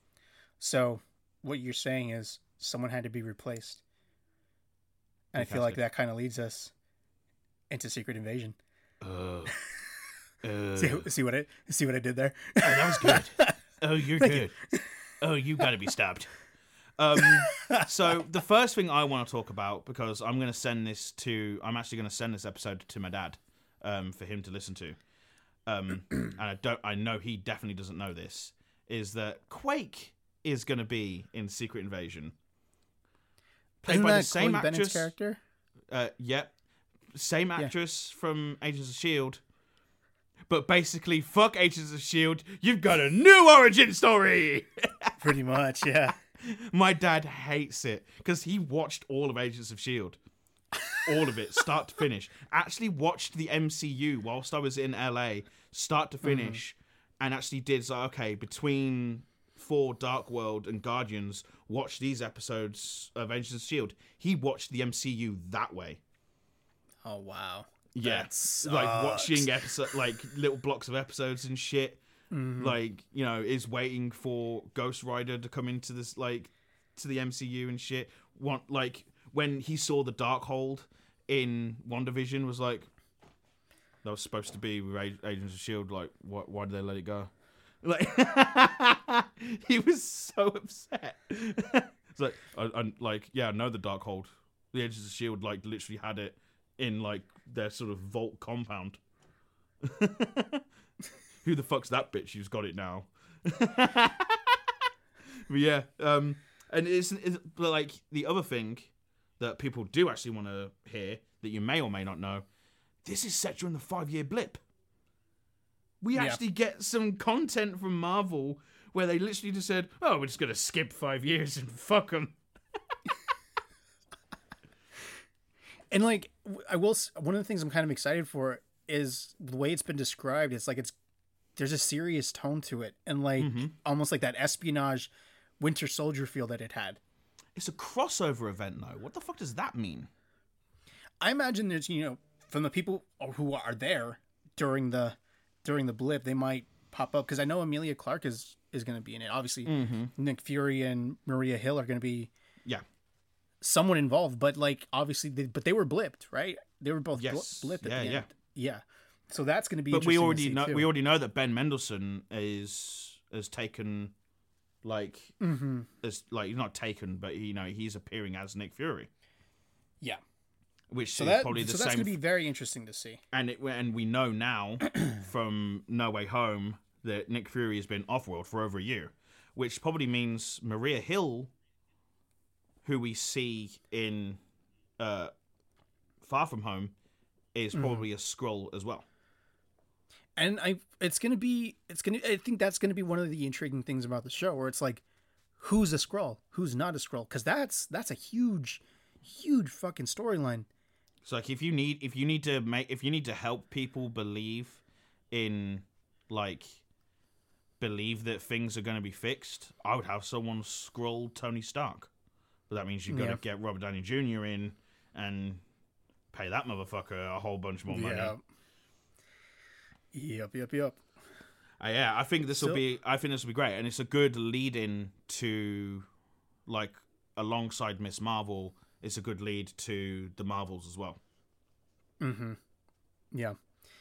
[SPEAKER 5] So what you're saying is someone had to be replaced. And I feel like
[SPEAKER 6] Fantastic.
[SPEAKER 5] that kind of leads us into Secret Invasion.
[SPEAKER 6] Oh. Uh,
[SPEAKER 5] See, see what I see what I did there?
[SPEAKER 6] oh, that was good. Oh, you're good. Oh, you got to be stopped. Um, so the first thing I want to talk about, because I'm going to send this to, I'm actually going to send this episode to my dad, um, for him to listen to. Um, and I don't, I know he definitely doesn't know this, is that Quake is going to be in Secret Invasion. Played
[SPEAKER 5] Isn't
[SPEAKER 6] by
[SPEAKER 5] that
[SPEAKER 6] the same
[SPEAKER 5] Chloe Bennett's
[SPEAKER 6] actress.
[SPEAKER 5] character?
[SPEAKER 6] Uh, yep. Same actress from Agents of S H I E L D. But basically, fuck Agents of S H I E L D. You've got a new origin story!
[SPEAKER 5] Pretty much, yeah.
[SPEAKER 6] My dad hates it because he watched all of Agents of S H I E L D. All of it, start to finish. Actually watched the M C U whilst I was in L A, start to finish, mm-hmm. and actually did, so, okay, between Thor, Dark World, and Guardians, watch these episodes of Agents of S H I E L D. He watched the M C U that way.
[SPEAKER 5] Oh, wow.
[SPEAKER 6] Yeah,
[SPEAKER 5] That
[SPEAKER 6] like
[SPEAKER 5] sucks.
[SPEAKER 6] watching episode, like little blocks of episodes and shit.
[SPEAKER 5] Mm-hmm.
[SPEAKER 6] Like, you know, is waiting for Ghost Rider to come into this, like, to the M C U and shit. Want like when he saw the Darkhold in WandaVision, was like, that was supposed to be with Agents of S H I E L D. Like, why, why did they let it go? Like, he was so upset. It's like, I, I, like, yeah, I know the Darkhold. The Agents of S H I E L D, like, literally had it in, like, their sort of vault compound. Who the fuck's that bitch who's got it now? But yeah, um, and it's, it's but like the other thing that people do actually want to hear that you may or may not know, this is set during the five-year blip. We
[SPEAKER 5] Yeah.
[SPEAKER 6] actually get some content from Marvel where they literally just said, "Oh, we're just gonna skip five years and fuck them."
[SPEAKER 5] And like, I will. s- One of the things I'm kind of excited for is the way it's been described. It's like it's there's a serious tone to it, and like almost like that espionage Winter Soldier feel that it had.
[SPEAKER 6] It's a crossover event, though. What the fuck does that mean?
[SPEAKER 5] I imagine there's, you know, from the people who are there during the during the blip, they might pop up because I know Emilia Clarke is is going to be in it. Obviously, Nick Fury and Maria Hill are going to be
[SPEAKER 6] Yeah.
[SPEAKER 5] somewhat involved, but like obviously, they, but they were blipped, right? They were both bl-
[SPEAKER 6] Yes.
[SPEAKER 5] blipped at
[SPEAKER 6] Yeah,
[SPEAKER 5] the
[SPEAKER 6] yeah.
[SPEAKER 5] end. Yeah. So that's going to be.
[SPEAKER 6] But we
[SPEAKER 5] interesting to
[SPEAKER 6] already
[SPEAKER 5] see,
[SPEAKER 6] know
[SPEAKER 5] too.
[SPEAKER 6] we already know that Ben Mendelsohn is has taken, like,
[SPEAKER 5] Mm-hmm.
[SPEAKER 6] as like he's not taken, but you know he's appearing as Nick Fury,
[SPEAKER 5] Yeah.
[SPEAKER 6] which
[SPEAKER 5] So
[SPEAKER 6] is
[SPEAKER 5] that
[SPEAKER 6] probably the
[SPEAKER 5] so that's
[SPEAKER 6] same.
[SPEAKER 5] going to be very interesting to see.
[SPEAKER 6] And it and we know now from No Way Home that Nick Fury has been off-world for over a year, which probably means Maria Hill, who we see in uh, Far From Home, is probably a Skrull as well.
[SPEAKER 5] And I, it's gonna be, it's gonna. I think that's gonna be one of the intriguing things about the show, where it's like, who's a Skrull, who's not a Skrull, because that's that's a huge, huge fucking storyline.
[SPEAKER 6] So like if you need if you need to make if you need to help people believe in like believe that things are going to be fixed, I would have someone scroll Tony Stark. But that means you've got
[SPEAKER 5] Yeah.
[SPEAKER 6] to get Robert Downey Junior in and pay that motherfucker a whole bunch more money.
[SPEAKER 5] Yeah. Yep, yep, yep.
[SPEAKER 6] Uh, yeah, I think this will
[SPEAKER 5] So-
[SPEAKER 6] be. I think this will be great, and it's a good lead-in to, like, alongside Miss Marvel. It's a good lead to the Marvels as well.
[SPEAKER 5] Mm-hmm. Yeah.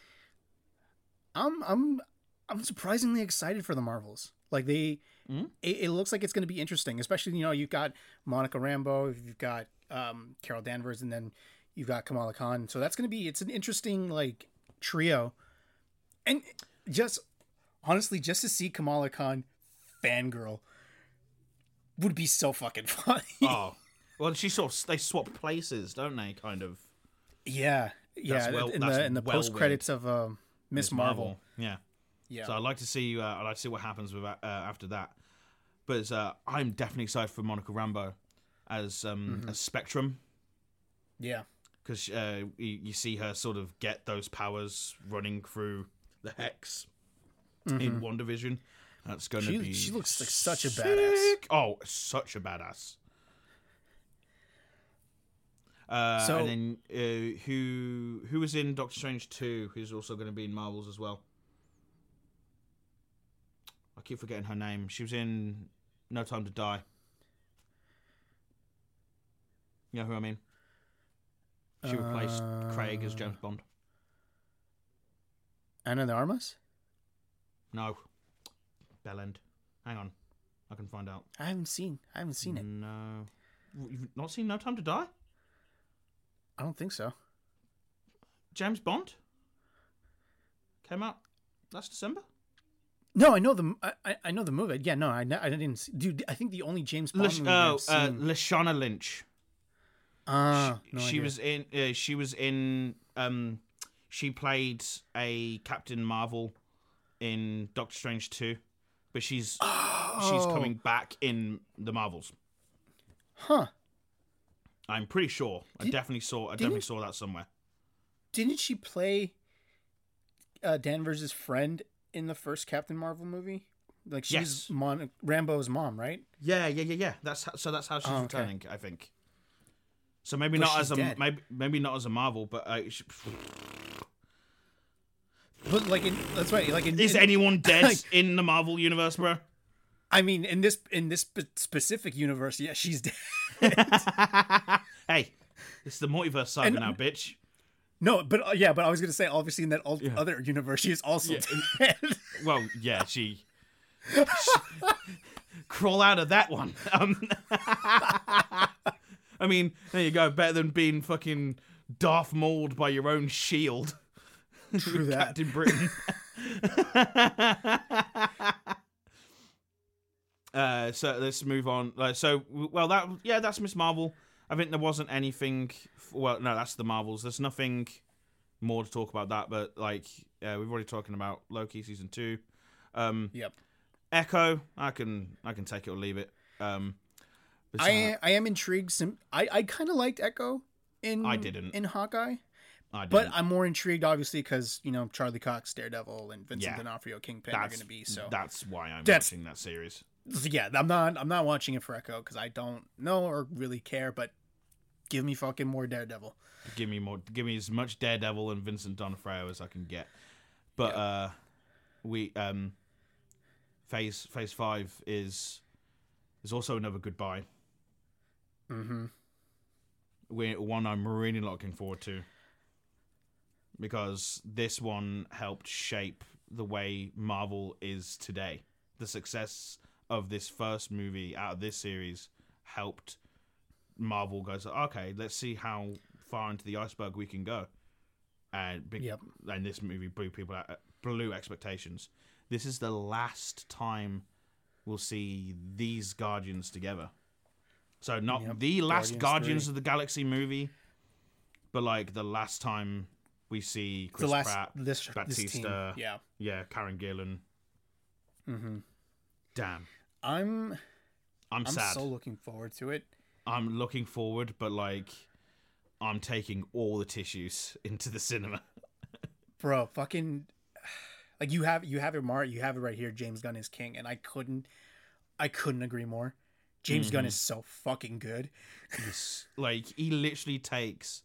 [SPEAKER 5] I'm I'm I'm surprisingly excited for the Marvels. Like they,
[SPEAKER 6] Mhm.
[SPEAKER 5] it, it looks like it's going to be interesting. Especially, you know, you've got Monica Rambeau, you've got um, Carol Danvers, and then you've got Kamala Khan. So that's going to be it's an interesting like trio. And just honestly, just to see Kamala Khan fangirl would be so fucking funny.
[SPEAKER 6] Oh, well, she sort of, they swap places, don't they? Kind of.
[SPEAKER 5] Yeah, yeah.
[SPEAKER 6] That's well-
[SPEAKER 5] in
[SPEAKER 6] that's
[SPEAKER 5] the in the
[SPEAKER 6] well
[SPEAKER 5] post credits of um, Miss Marvel.
[SPEAKER 6] Yeah.
[SPEAKER 5] Yeah.
[SPEAKER 6] So I'd like to see. Uh, I'd like to see what happens with uh, after that. But uh, I'm definitely excited for Monica Rambeau as um,
[SPEAKER 5] Mm-hmm.
[SPEAKER 6] as Spectrum,
[SPEAKER 5] Yeah.
[SPEAKER 6] because uh, you, you see her sort of get those powers running through the hex in WandaVision. That's going to
[SPEAKER 5] Mm-hmm. She-
[SPEAKER 6] be.
[SPEAKER 5] she looks like such a
[SPEAKER 6] sick.
[SPEAKER 5] badass.
[SPEAKER 6] Oh, such a badass. Uh,
[SPEAKER 5] So-
[SPEAKER 6] and then uh, who who was in Doctor Strange two? Who's also going to be in Marvels as well? I keep forgetting her name. She was in No Time to Die. You know who I mean? She replaced Craig as James Bond.
[SPEAKER 5] Anna de Armas?
[SPEAKER 6] No, Bellend. Hang on, I can find out.
[SPEAKER 5] I haven't seen. I haven't seen it.
[SPEAKER 6] No, you've not seen No Time to Die?
[SPEAKER 5] I don't think so.
[SPEAKER 6] James Bond came out last December.
[SPEAKER 5] No, I know the. I, I- I know the movie. Yeah, no, I, ne- I didn't. See, dude, I think the only James Bond
[SPEAKER 6] Lish-
[SPEAKER 5] movie
[SPEAKER 6] oh,
[SPEAKER 5] I've
[SPEAKER 6] uh,
[SPEAKER 5] seen.
[SPEAKER 6] Lashana Lynch.
[SPEAKER 5] Ah,
[SPEAKER 6] she
[SPEAKER 5] no
[SPEAKER 6] she
[SPEAKER 5] idea.
[SPEAKER 6] was in. Uh, she was in. Um, she played a Captain Marvel in Doctor Strange two, but she's she's
[SPEAKER 5] Oh.
[SPEAKER 6] coming back in the Marvels.
[SPEAKER 5] Huh?
[SPEAKER 6] I'm pretty sure. I
[SPEAKER 5] Did-
[SPEAKER 6] definitely saw. I
[SPEAKER 5] didn't-
[SPEAKER 6] definitely saw that somewhere.
[SPEAKER 5] Didn't she play uh, Danvers' friend in the first Captain Marvel movie? Like she
[SPEAKER 6] Yes.
[SPEAKER 5] was Mon- Rambo's mom, right?
[SPEAKER 6] Yeah, yeah, yeah, yeah. That's how, so. That's how she's
[SPEAKER 5] Oh, okay.
[SPEAKER 6] returning. I think. So maybe
[SPEAKER 5] But
[SPEAKER 6] not
[SPEAKER 5] she's
[SPEAKER 6] as a
[SPEAKER 5] dead.
[SPEAKER 6] maybe maybe not as a Marvel, but uh, she,
[SPEAKER 5] But like, in, that's right. Like, in,
[SPEAKER 6] is
[SPEAKER 5] in-
[SPEAKER 6] anyone dead
[SPEAKER 5] like-
[SPEAKER 6] in the Marvel universe, bro?
[SPEAKER 5] I mean, in this in this spe- specific universe, yeah, she's dead.
[SPEAKER 6] Hey, it's the multiverse saga
[SPEAKER 5] And-
[SPEAKER 6] now, bitch.
[SPEAKER 5] No, but uh, yeah, but I was gonna say, obviously, in that al-
[SPEAKER 6] Yeah.
[SPEAKER 5] other universe, she is also
[SPEAKER 6] Yeah.
[SPEAKER 5] dead.
[SPEAKER 6] Well, yeah, she, she crawl out of that one. Um, I mean, there you go. Better than being fucking Darth Mauled by your own shield.
[SPEAKER 5] True that.
[SPEAKER 6] Captain Britain. uh, so let's move on. Like, so, well, that yeah, that's Miss Marvel. I think there wasn't anything. Well, no, that's the Marvels. There's nothing more to talk about that. But like, uh, we've already talking about Loki season two. Um,
[SPEAKER 5] Yep.
[SPEAKER 6] Echo, I can I can take it or leave it. Um, but, uh,
[SPEAKER 5] I I am intrigued. Sim- I I kind of liked Echo in
[SPEAKER 6] I didn't.
[SPEAKER 5] in Hawkeye,
[SPEAKER 6] I
[SPEAKER 5] but
[SPEAKER 6] didn't.
[SPEAKER 5] I'm more intrigued, obviously, because you know Charlie Cox, Daredevil, and Vincent
[SPEAKER 6] Yeah.
[SPEAKER 5] D'Onofrio, Kingpin are
[SPEAKER 6] that's
[SPEAKER 5] going to be. So
[SPEAKER 6] that's why I'm
[SPEAKER 5] That's-
[SPEAKER 6] watching that series.
[SPEAKER 5] So, yeah, I'm not I'm not watching it for Echo because I don't know or really care. But give me fucking more Daredevil.
[SPEAKER 6] Give me more. Give me as much Daredevil and Vincent D'Onofrio as I can get. But
[SPEAKER 5] Yeah.
[SPEAKER 6] uh, we um, phase phase five is is also another goodbye.
[SPEAKER 5] Mm-hmm.
[SPEAKER 6] We one I'm really looking forward to because this one helped shape the way Marvel is today. The success of this first movie out of this series helped Marvel go, so, okay, let's see how far into the iceberg we can go. And big,
[SPEAKER 5] Yep.
[SPEAKER 6] and this movie blew people out, blew expectations. This is the last time we'll see these Guardians together. So not
[SPEAKER 5] Yep.
[SPEAKER 6] the last
[SPEAKER 5] Guardians
[SPEAKER 6] Guardians
[SPEAKER 5] three.
[SPEAKER 6] of the Galaxy movie, but like the last time we see Chris
[SPEAKER 5] the last
[SPEAKER 6] Pratt,
[SPEAKER 5] this this team.
[SPEAKER 6] Batista,
[SPEAKER 5] Yeah.
[SPEAKER 6] yeah, Karen Gillan.
[SPEAKER 5] Mm-hmm.
[SPEAKER 6] Damn,
[SPEAKER 5] I'm
[SPEAKER 6] I'm,
[SPEAKER 5] I'm
[SPEAKER 6] sad.
[SPEAKER 5] so looking forward to it.
[SPEAKER 6] I'm looking forward, but like, I'm taking all the tissues into the cinema.
[SPEAKER 5] Bro, fucking like you have you have it Mar you have it right here. James Gunn is king, and I couldn't I couldn't agree more. James Gunn
[SPEAKER 6] Mhm.
[SPEAKER 5] is so fucking good.
[SPEAKER 6] He's, like, he literally takes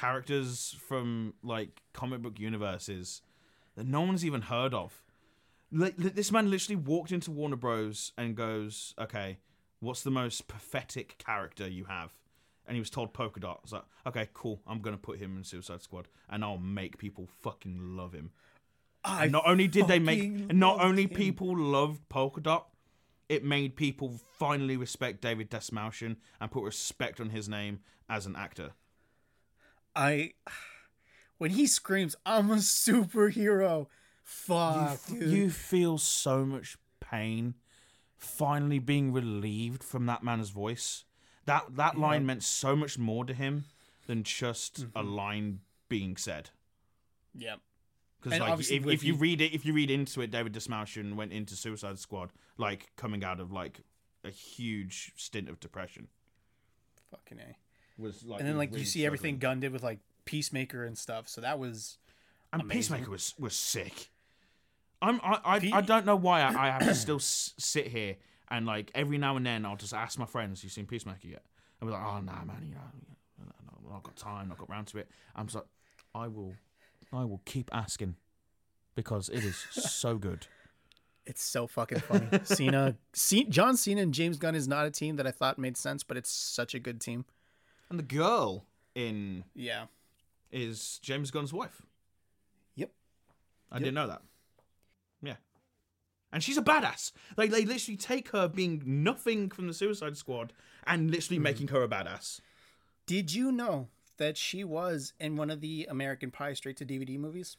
[SPEAKER 6] characters from like comic book universes that no one's even heard of. Like, this man literally walked into Warner Bros. And goes, okay, what's the most pathetic character you have? And he was told Polka Dot. I was like, okay, cool. I'm going to put him in Suicide Squad. And I'll make people fucking love him.
[SPEAKER 5] I
[SPEAKER 6] and not only did they make...
[SPEAKER 5] fucking
[SPEAKER 6] Not
[SPEAKER 5] loved
[SPEAKER 6] only
[SPEAKER 5] him.
[SPEAKER 6] people loved Polka Dot, it made people finally respect David Desmalchian and put respect on his name as an actor.
[SPEAKER 5] I... When he screams, I'm a superhero. Fuck,
[SPEAKER 6] you,
[SPEAKER 5] dude.
[SPEAKER 6] you feel so much pain finally being relieved from that man's voice. That that line
[SPEAKER 5] Yeah.
[SPEAKER 6] meant so much more to him than just
[SPEAKER 5] Mm-hmm.
[SPEAKER 6] a line being said.
[SPEAKER 5] Yeah.
[SPEAKER 6] Because
[SPEAKER 5] And
[SPEAKER 6] like
[SPEAKER 5] obviously
[SPEAKER 6] if,
[SPEAKER 5] with
[SPEAKER 6] if you
[SPEAKER 5] you-
[SPEAKER 6] read it, if you read into it, David Desmalchian went into Suicide Squad like coming out of like a huge stint of depression.
[SPEAKER 5] Fucking A.
[SPEAKER 6] Was like
[SPEAKER 5] And then,
[SPEAKER 6] was
[SPEAKER 5] like, you
[SPEAKER 6] really
[SPEAKER 5] see everything
[SPEAKER 6] struggling.
[SPEAKER 5] Gunn did with, like, Peacemaker and stuff. So that was...
[SPEAKER 6] And
[SPEAKER 5] amazing.
[SPEAKER 6] Peacemaker was was sick. I'm I I,
[SPEAKER 5] Pe-
[SPEAKER 6] I don't know why I, I have to still s- sit here and like every now and then I'll just ask my friends, "You seen Peacemaker yet?" And we're like, "Oh nah, man, you know, I've not got time, not got round to it." I'm just like, I will, I will keep asking because it is so good.
[SPEAKER 5] It's so fucking funny. Cena, C- John Cena and James Gunn is not a team that I thought made sense, but it's such a good team.
[SPEAKER 6] And the girl in
[SPEAKER 5] Yeah.
[SPEAKER 6] is James Gunn's wife.
[SPEAKER 5] Yep.
[SPEAKER 6] I didn't know that. Yeah. And she's a badass. Like, they literally take her being nothing from the Suicide Squad and literally making her a badass.
[SPEAKER 5] Did you know that she was in one of the American Pie straight-to-D V D movies?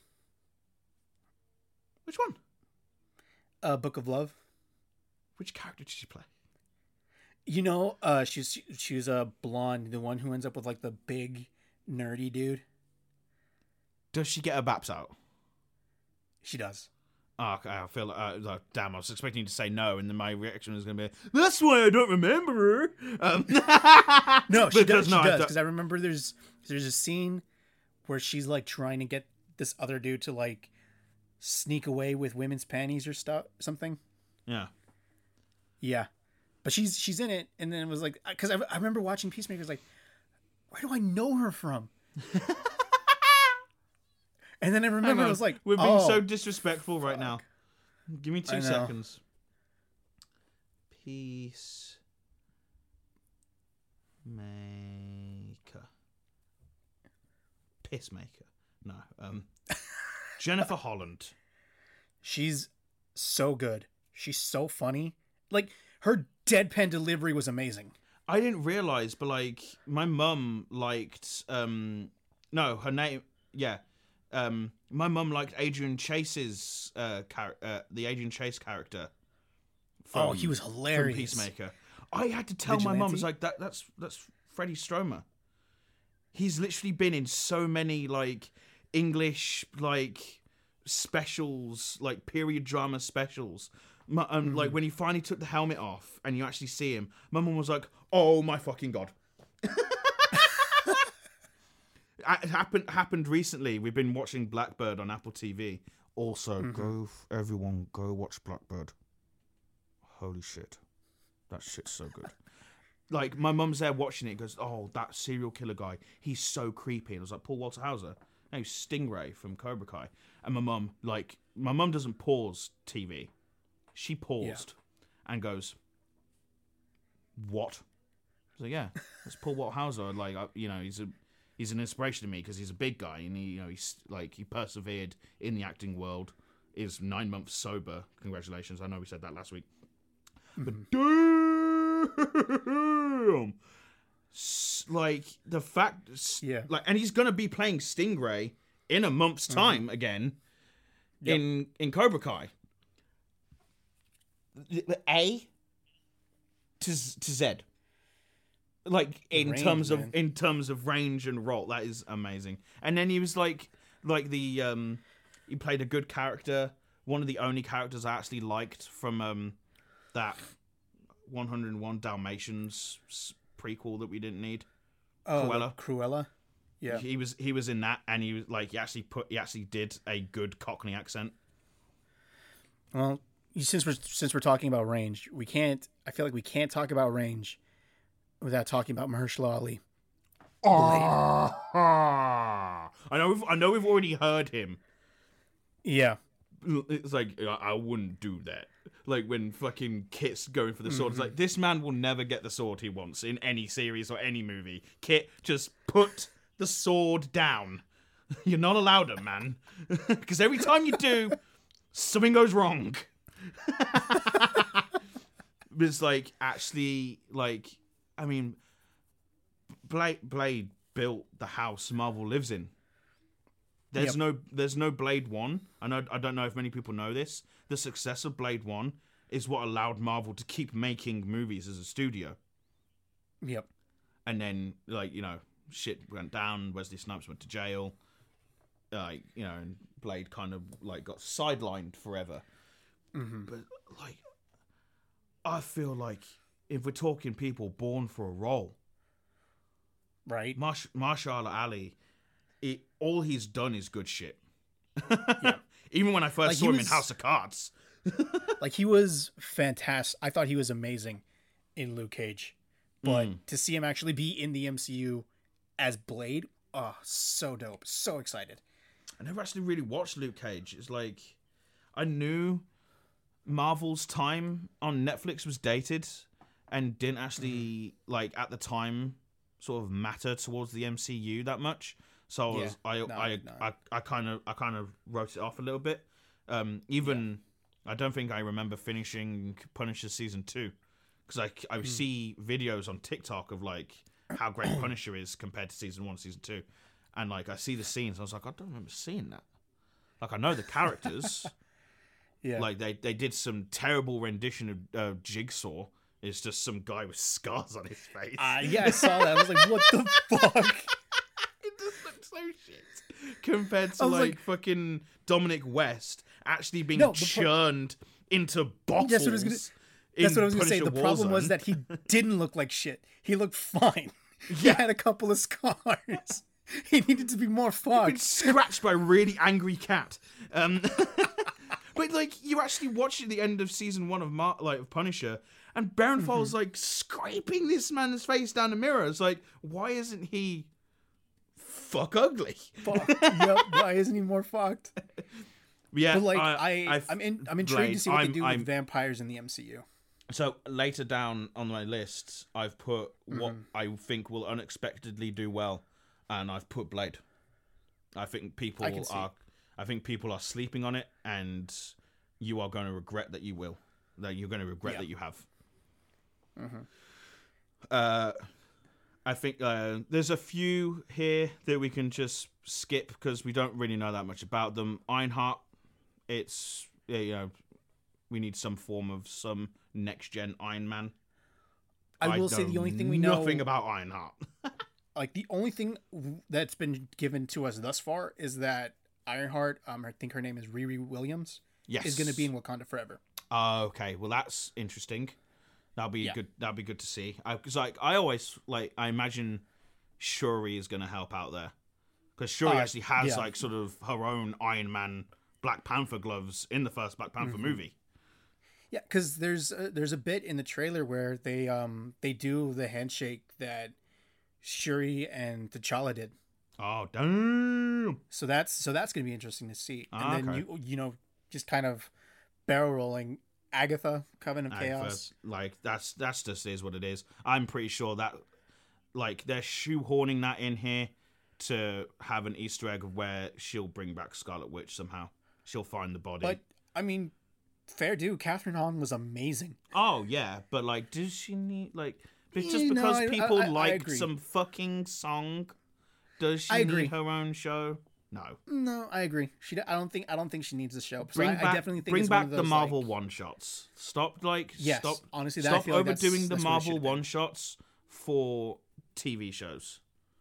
[SPEAKER 6] Which one?
[SPEAKER 5] Uh, Book of Love.
[SPEAKER 6] Which character did she play?
[SPEAKER 5] You know, uh, she's she was a blonde, the one who ends up with, like, the big, nerdy dude.
[SPEAKER 6] Does she get her baps out?
[SPEAKER 5] She does.
[SPEAKER 6] Oh, okay, I feel uh, like, damn, I was expecting you to say no, and then my reaction was going to be, that's why I don't remember her. Um,
[SPEAKER 5] No, she
[SPEAKER 6] because
[SPEAKER 5] does. She
[SPEAKER 6] no, I
[SPEAKER 5] does.
[SPEAKER 6] don't-
[SPEAKER 5] Because I remember there's there's a scene where she's like trying to get this other dude to like sneak away with women's panties or stuff, something.
[SPEAKER 6] Yeah.
[SPEAKER 5] Yeah, but she's she's in it, and then it was like because I, I remember watching Peacemaker. It's like, where do I know her from? And then I
[SPEAKER 6] Hang
[SPEAKER 5] remember
[SPEAKER 6] on,
[SPEAKER 5] I was like,
[SPEAKER 6] we're being
[SPEAKER 5] oh,
[SPEAKER 6] so disrespectful right now. Give me two
[SPEAKER 5] I know.
[SPEAKER 6] seconds. Peace maker. Pissmaker. No. Um Jennifer Holland.
[SPEAKER 5] she's so good. She's so funny. Like her deadpan delivery was amazing.
[SPEAKER 6] I didn't realize, but like my mum liked um no, her name yeah. Um my mum liked Adrian Chase's uh, char- uh the Adrian Chase character.
[SPEAKER 5] Oh, he was hilarious.
[SPEAKER 6] From Peacemaker. I had to tell my mum, I was
[SPEAKER 5] Vigilante?
[SPEAKER 6] like, that that's that's Freddie Stromer. He's literally been in so many like English like specials, like period drama specials. My, um,
[SPEAKER 5] Mm-hmm.
[SPEAKER 6] Like when he finally took the helmet off and you actually see him, my mum was like, "Oh my fucking god!" It happened happened recently. We've been watching Blackbird on Apple T V. Also,
[SPEAKER 5] Mm-hmm.
[SPEAKER 6] go everyone go watch Blackbird. Holy shit, that shit's so good. Like my mum's there watching it. Goes, "Oh, that serial killer guy. He's so creepy." And I was like, "Paul Walter Hauser." No, Stingray from Cobra Kai. And my mum, like, my mum doesn't pause T V. She paused and goes, "What?" I was like, "Yeah, that's Paul Walter Hauser. Like, I, you know, he's a he's an inspiration to me because he's a big guy and he, you know, he's like he persevered in the acting world. Is nine months sober. Congratulations. I know we said that last week, but damn, S- like the fact, s-
[SPEAKER 5] Yeah.
[SPEAKER 6] like, and he's gonna be playing Stingray in a month's time again
[SPEAKER 5] Yep.
[SPEAKER 6] in in Cobra Kai. The- the A to Z- to Z. Like in
[SPEAKER 5] range,
[SPEAKER 6] terms
[SPEAKER 5] man.
[SPEAKER 6] of in terms of range and role, that is amazing. And then he was like like the um he played a good character, one of the only characters I actually liked from um that one oh one Dalmatians s- prequel that we didn't need.
[SPEAKER 5] Oh,
[SPEAKER 6] Cruella.
[SPEAKER 5] Cruella. Yeah.
[SPEAKER 6] He was he was in that, and he was like he actually put he actually did a good Cockney accent.
[SPEAKER 5] Well, you- since we're since we're talking about range, we can't. I feel like we can't talk about range without talking about Mahershala Ali.
[SPEAKER 6] I know we've, I know we've already heard him.
[SPEAKER 5] Yeah,
[SPEAKER 6] it's like I I wouldn't do that. Like when fucking Kit's going for the sword,
[SPEAKER 5] Mm-hmm.
[SPEAKER 6] it's like this man will never get the sword he wants in any series or any movie. Kit, just put the sword down. You're not allowed it, man. Because every time you do, something goes wrong. But it's like actually like I mean, Blade Blade built the house Marvel lives in. There's
[SPEAKER 5] Yep.
[SPEAKER 6] no there's no Blade one. I know I don't know if many people know this. The success of Blade one is what allowed Marvel to keep making movies as a studio.
[SPEAKER 5] Yep.
[SPEAKER 6] And then like, you know, shit went down, Wesley Snipes went to jail. Like, you know, and Blade kind of like got sidelined forever.
[SPEAKER 5] Mm-hmm.
[SPEAKER 6] But like I feel like if we're talking people born for a role,
[SPEAKER 5] Right.
[SPEAKER 6] Marsh- Marshall Ali, it, all he's done is good shit. Even when I first
[SPEAKER 5] Like,
[SPEAKER 6] saw
[SPEAKER 5] he
[SPEAKER 6] him in
[SPEAKER 5] was-
[SPEAKER 6] House of Cards.
[SPEAKER 5] Like he was fantastic. I thought he was amazing in Luke Cage, but
[SPEAKER 6] Mm.
[SPEAKER 5] to see him actually be in the M C U as Blade, oh, so dope. So excited.
[SPEAKER 6] I never actually really watched Luke Cage. It's like I knew Marvel's time on Netflix was dated and didn't actually
[SPEAKER 5] Mm-hmm.
[SPEAKER 6] like at the time sort of matter towards the M C U that much. So I was,
[SPEAKER 5] Yeah.
[SPEAKER 6] I,
[SPEAKER 5] No,
[SPEAKER 6] I,
[SPEAKER 5] no.
[SPEAKER 6] I I kind of I kind of wrote it off a little bit. Um, even I don't think I remember finishing Punisher season two because I I
[SPEAKER 5] Hmm.
[SPEAKER 6] see videos on TikTok of like how great Punisher is compared to season one, season two, and like I see the scenes. I was like, I don't remember seeing that. Like I know the characters.
[SPEAKER 5] Yeah.
[SPEAKER 6] Like they, they did some terrible rendition of uh, Jigsaw. It's just some guy with scars on his face.
[SPEAKER 5] Uh, yeah, I saw that. I was like, what the fuck?
[SPEAKER 6] It just looks so shit compared to
[SPEAKER 5] I was
[SPEAKER 6] like,
[SPEAKER 5] like-
[SPEAKER 6] fucking Dominic West actually being
[SPEAKER 5] No, the pro-
[SPEAKER 6] churned into bottles.
[SPEAKER 5] That's what I was gonna-
[SPEAKER 6] in
[SPEAKER 5] That's what I was gonna say. The
[SPEAKER 6] Punisher
[SPEAKER 5] problem was
[SPEAKER 6] Warzone.
[SPEAKER 5] that he didn't look like shit. He looked fine. He had a couple of scars. He needed to be more
[SPEAKER 6] been
[SPEAKER 5] fucked.
[SPEAKER 6] scratched by a really angry cat. Um, but like you actually watch at the end of season one of Mar- like of Punisher, and Barenfall's
[SPEAKER 5] Mm-hmm.
[SPEAKER 6] like scraping this man's face down the mirror. It's like, why isn't he fuck ugly?
[SPEAKER 5] Fuck. Yep. Why isn't he more fucked?
[SPEAKER 6] Yeah,
[SPEAKER 5] But like,
[SPEAKER 6] I,
[SPEAKER 5] I,
[SPEAKER 6] I've-
[SPEAKER 5] I'm in, I'm intrigued
[SPEAKER 6] Blade,
[SPEAKER 5] to see what
[SPEAKER 6] I'm-
[SPEAKER 5] they do
[SPEAKER 6] I'm-
[SPEAKER 5] with vampires in the M C U.
[SPEAKER 6] So later down on my list, I've put what
[SPEAKER 5] Mm-hmm.
[SPEAKER 6] I think will unexpectedly do well, and I've put Blade. I think people
[SPEAKER 5] I can see.
[SPEAKER 6] are, I think people are sleeping on it, and you are going to regret that you will, that you're going to regret
[SPEAKER 5] Yeah.
[SPEAKER 6] that you have. Uh, I think uh, there's a few here that we can just skip because we don't really know that much about them. Ironheart, it's yeah, you know, we need some form of some next gen Iron Man.
[SPEAKER 5] I will say
[SPEAKER 6] know
[SPEAKER 5] the only thing we know,
[SPEAKER 6] nothing about Ironheart.
[SPEAKER 5] like the only thing that's been given to us thus far is that Ironheart, um, I think her name is Riri Williams,
[SPEAKER 6] Yes,
[SPEAKER 5] is going to be in Wakanda forever.
[SPEAKER 6] Uh, okay, well that's interesting. That'll be
[SPEAKER 5] Yeah.
[SPEAKER 6] good. That'll be good to see. Because like I always like I imagine Shuri is going to help out there because Shuri
[SPEAKER 5] Uh,
[SPEAKER 6] actually has
[SPEAKER 5] yeah.
[SPEAKER 6] like sort of her own Iron Man Black Panther gloves in the first Black Panther
[SPEAKER 5] Mm-hmm.
[SPEAKER 6] movie.
[SPEAKER 5] Yeah, because there's a, there's a bit in the trailer where they um they do the handshake that Shuri and T'Challa did.
[SPEAKER 6] Oh damn!
[SPEAKER 5] So that's so that's gonna be interesting to see. And
[SPEAKER 6] Ah,
[SPEAKER 5] then
[SPEAKER 6] okay.
[SPEAKER 5] you you know just kind of barrel rolling Agatha, Coven of
[SPEAKER 6] I
[SPEAKER 5] Chaos.
[SPEAKER 6] first- like that's that's just is what it is. I'm pretty sure that like they're shoehorning that in here to have an Easter egg of where she'll bring back Scarlet Witch somehow. She'll find the body.
[SPEAKER 5] But I mean, fair due. Catherine Hahn was amazing.
[SPEAKER 6] Oh yeah, but like, does she need like be- just
[SPEAKER 5] Yeah, no,
[SPEAKER 6] because
[SPEAKER 5] I-
[SPEAKER 6] people
[SPEAKER 5] I- I
[SPEAKER 6] like
[SPEAKER 5] agree.
[SPEAKER 6] some fucking song? Does she
[SPEAKER 5] I agree.
[SPEAKER 6] need her own show? No.
[SPEAKER 5] No, I agree. She I don't think I don't think she needs the show. So
[SPEAKER 6] Bring
[SPEAKER 5] I,
[SPEAKER 6] back,
[SPEAKER 5] I definitely think
[SPEAKER 6] bring
[SPEAKER 5] it's one
[SPEAKER 6] back
[SPEAKER 5] of
[SPEAKER 6] the
[SPEAKER 5] those,
[SPEAKER 6] Marvel
[SPEAKER 5] like-
[SPEAKER 6] one shots. Stop like
[SPEAKER 5] Yes,
[SPEAKER 6] stop.
[SPEAKER 5] honestly, that- I
[SPEAKER 6] stop
[SPEAKER 5] feel like that's-
[SPEAKER 6] overdoing the
[SPEAKER 5] that's what it
[SPEAKER 6] Marvel
[SPEAKER 5] should've been.
[SPEAKER 6] one shots for T V shows.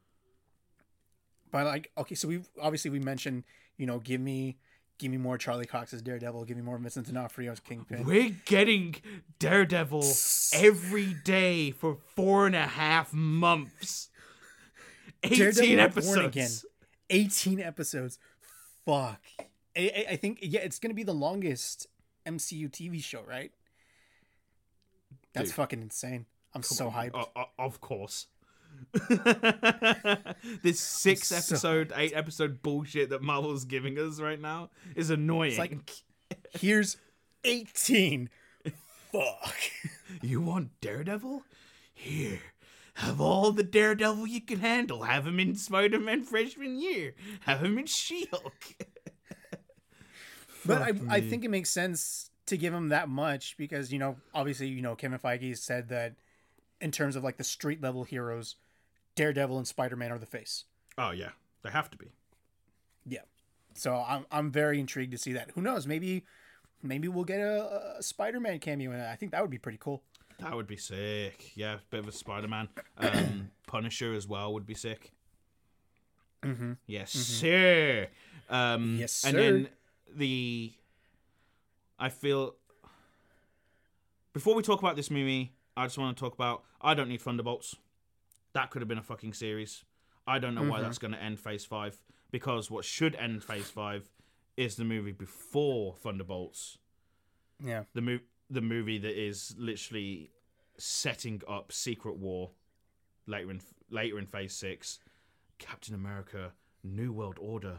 [SPEAKER 5] But like, okay, so we obviously we mentioned, you know, give me, give me more Charlie Cox as Daredevil, give me more Vincent D'Onofrio as Kingpin.
[SPEAKER 6] We're getting Daredevil every day for four and a half months. Eighteen
[SPEAKER 5] Daredevil
[SPEAKER 6] episodes.
[SPEAKER 5] Born Again, eighteen episodes. Fuck. I, I- I think yeah, it's gonna be the longest M C U T V show, right? That's
[SPEAKER 6] Dude.
[SPEAKER 5] fucking insane. I'm so hyped.
[SPEAKER 6] O- o- of course. This six episode, so... eight episode bullshit that Marvel's giving us right now is annoying.
[SPEAKER 5] It's like, here's eighteen. Fuck.
[SPEAKER 6] You want Daredevil? Here. Have all the Daredevil you can handle. Have him in Spider-Man freshman year. Have him in She-Hulk.
[SPEAKER 5] But I, I think it makes sense to give him that much because, you know, obviously, you know, Kevin Feige said that in terms of like the street level heroes, Daredevil and Spider-Man are the face.
[SPEAKER 6] Oh, yeah. They have to be.
[SPEAKER 5] Yeah. So I'm I'm very intrigued to see that. Who knows? Maybe maybe we'll get a, a Spider-Man cameo in it. I think that would be pretty cool.
[SPEAKER 6] That would be sick. Yeah, a bit of a Spider-Man. Um, Punisher as well would be sick.
[SPEAKER 5] Mm-hmm.
[SPEAKER 6] Yes,
[SPEAKER 5] mm-hmm.
[SPEAKER 6] sir. Um,
[SPEAKER 5] yes, sir.
[SPEAKER 6] And then the... I feel... Before we talk about this movie, I just want to talk about... I don't need Thunderbolts. That could have been a fucking series. I don't know mm-hmm. why that's going to end Phase five. Because what should end Phase five is the movie before Thunderbolts.
[SPEAKER 5] Yeah.
[SPEAKER 6] The movie... The movie that is literally setting up Secret War later in later in Phase Six, Captain America: New World Order.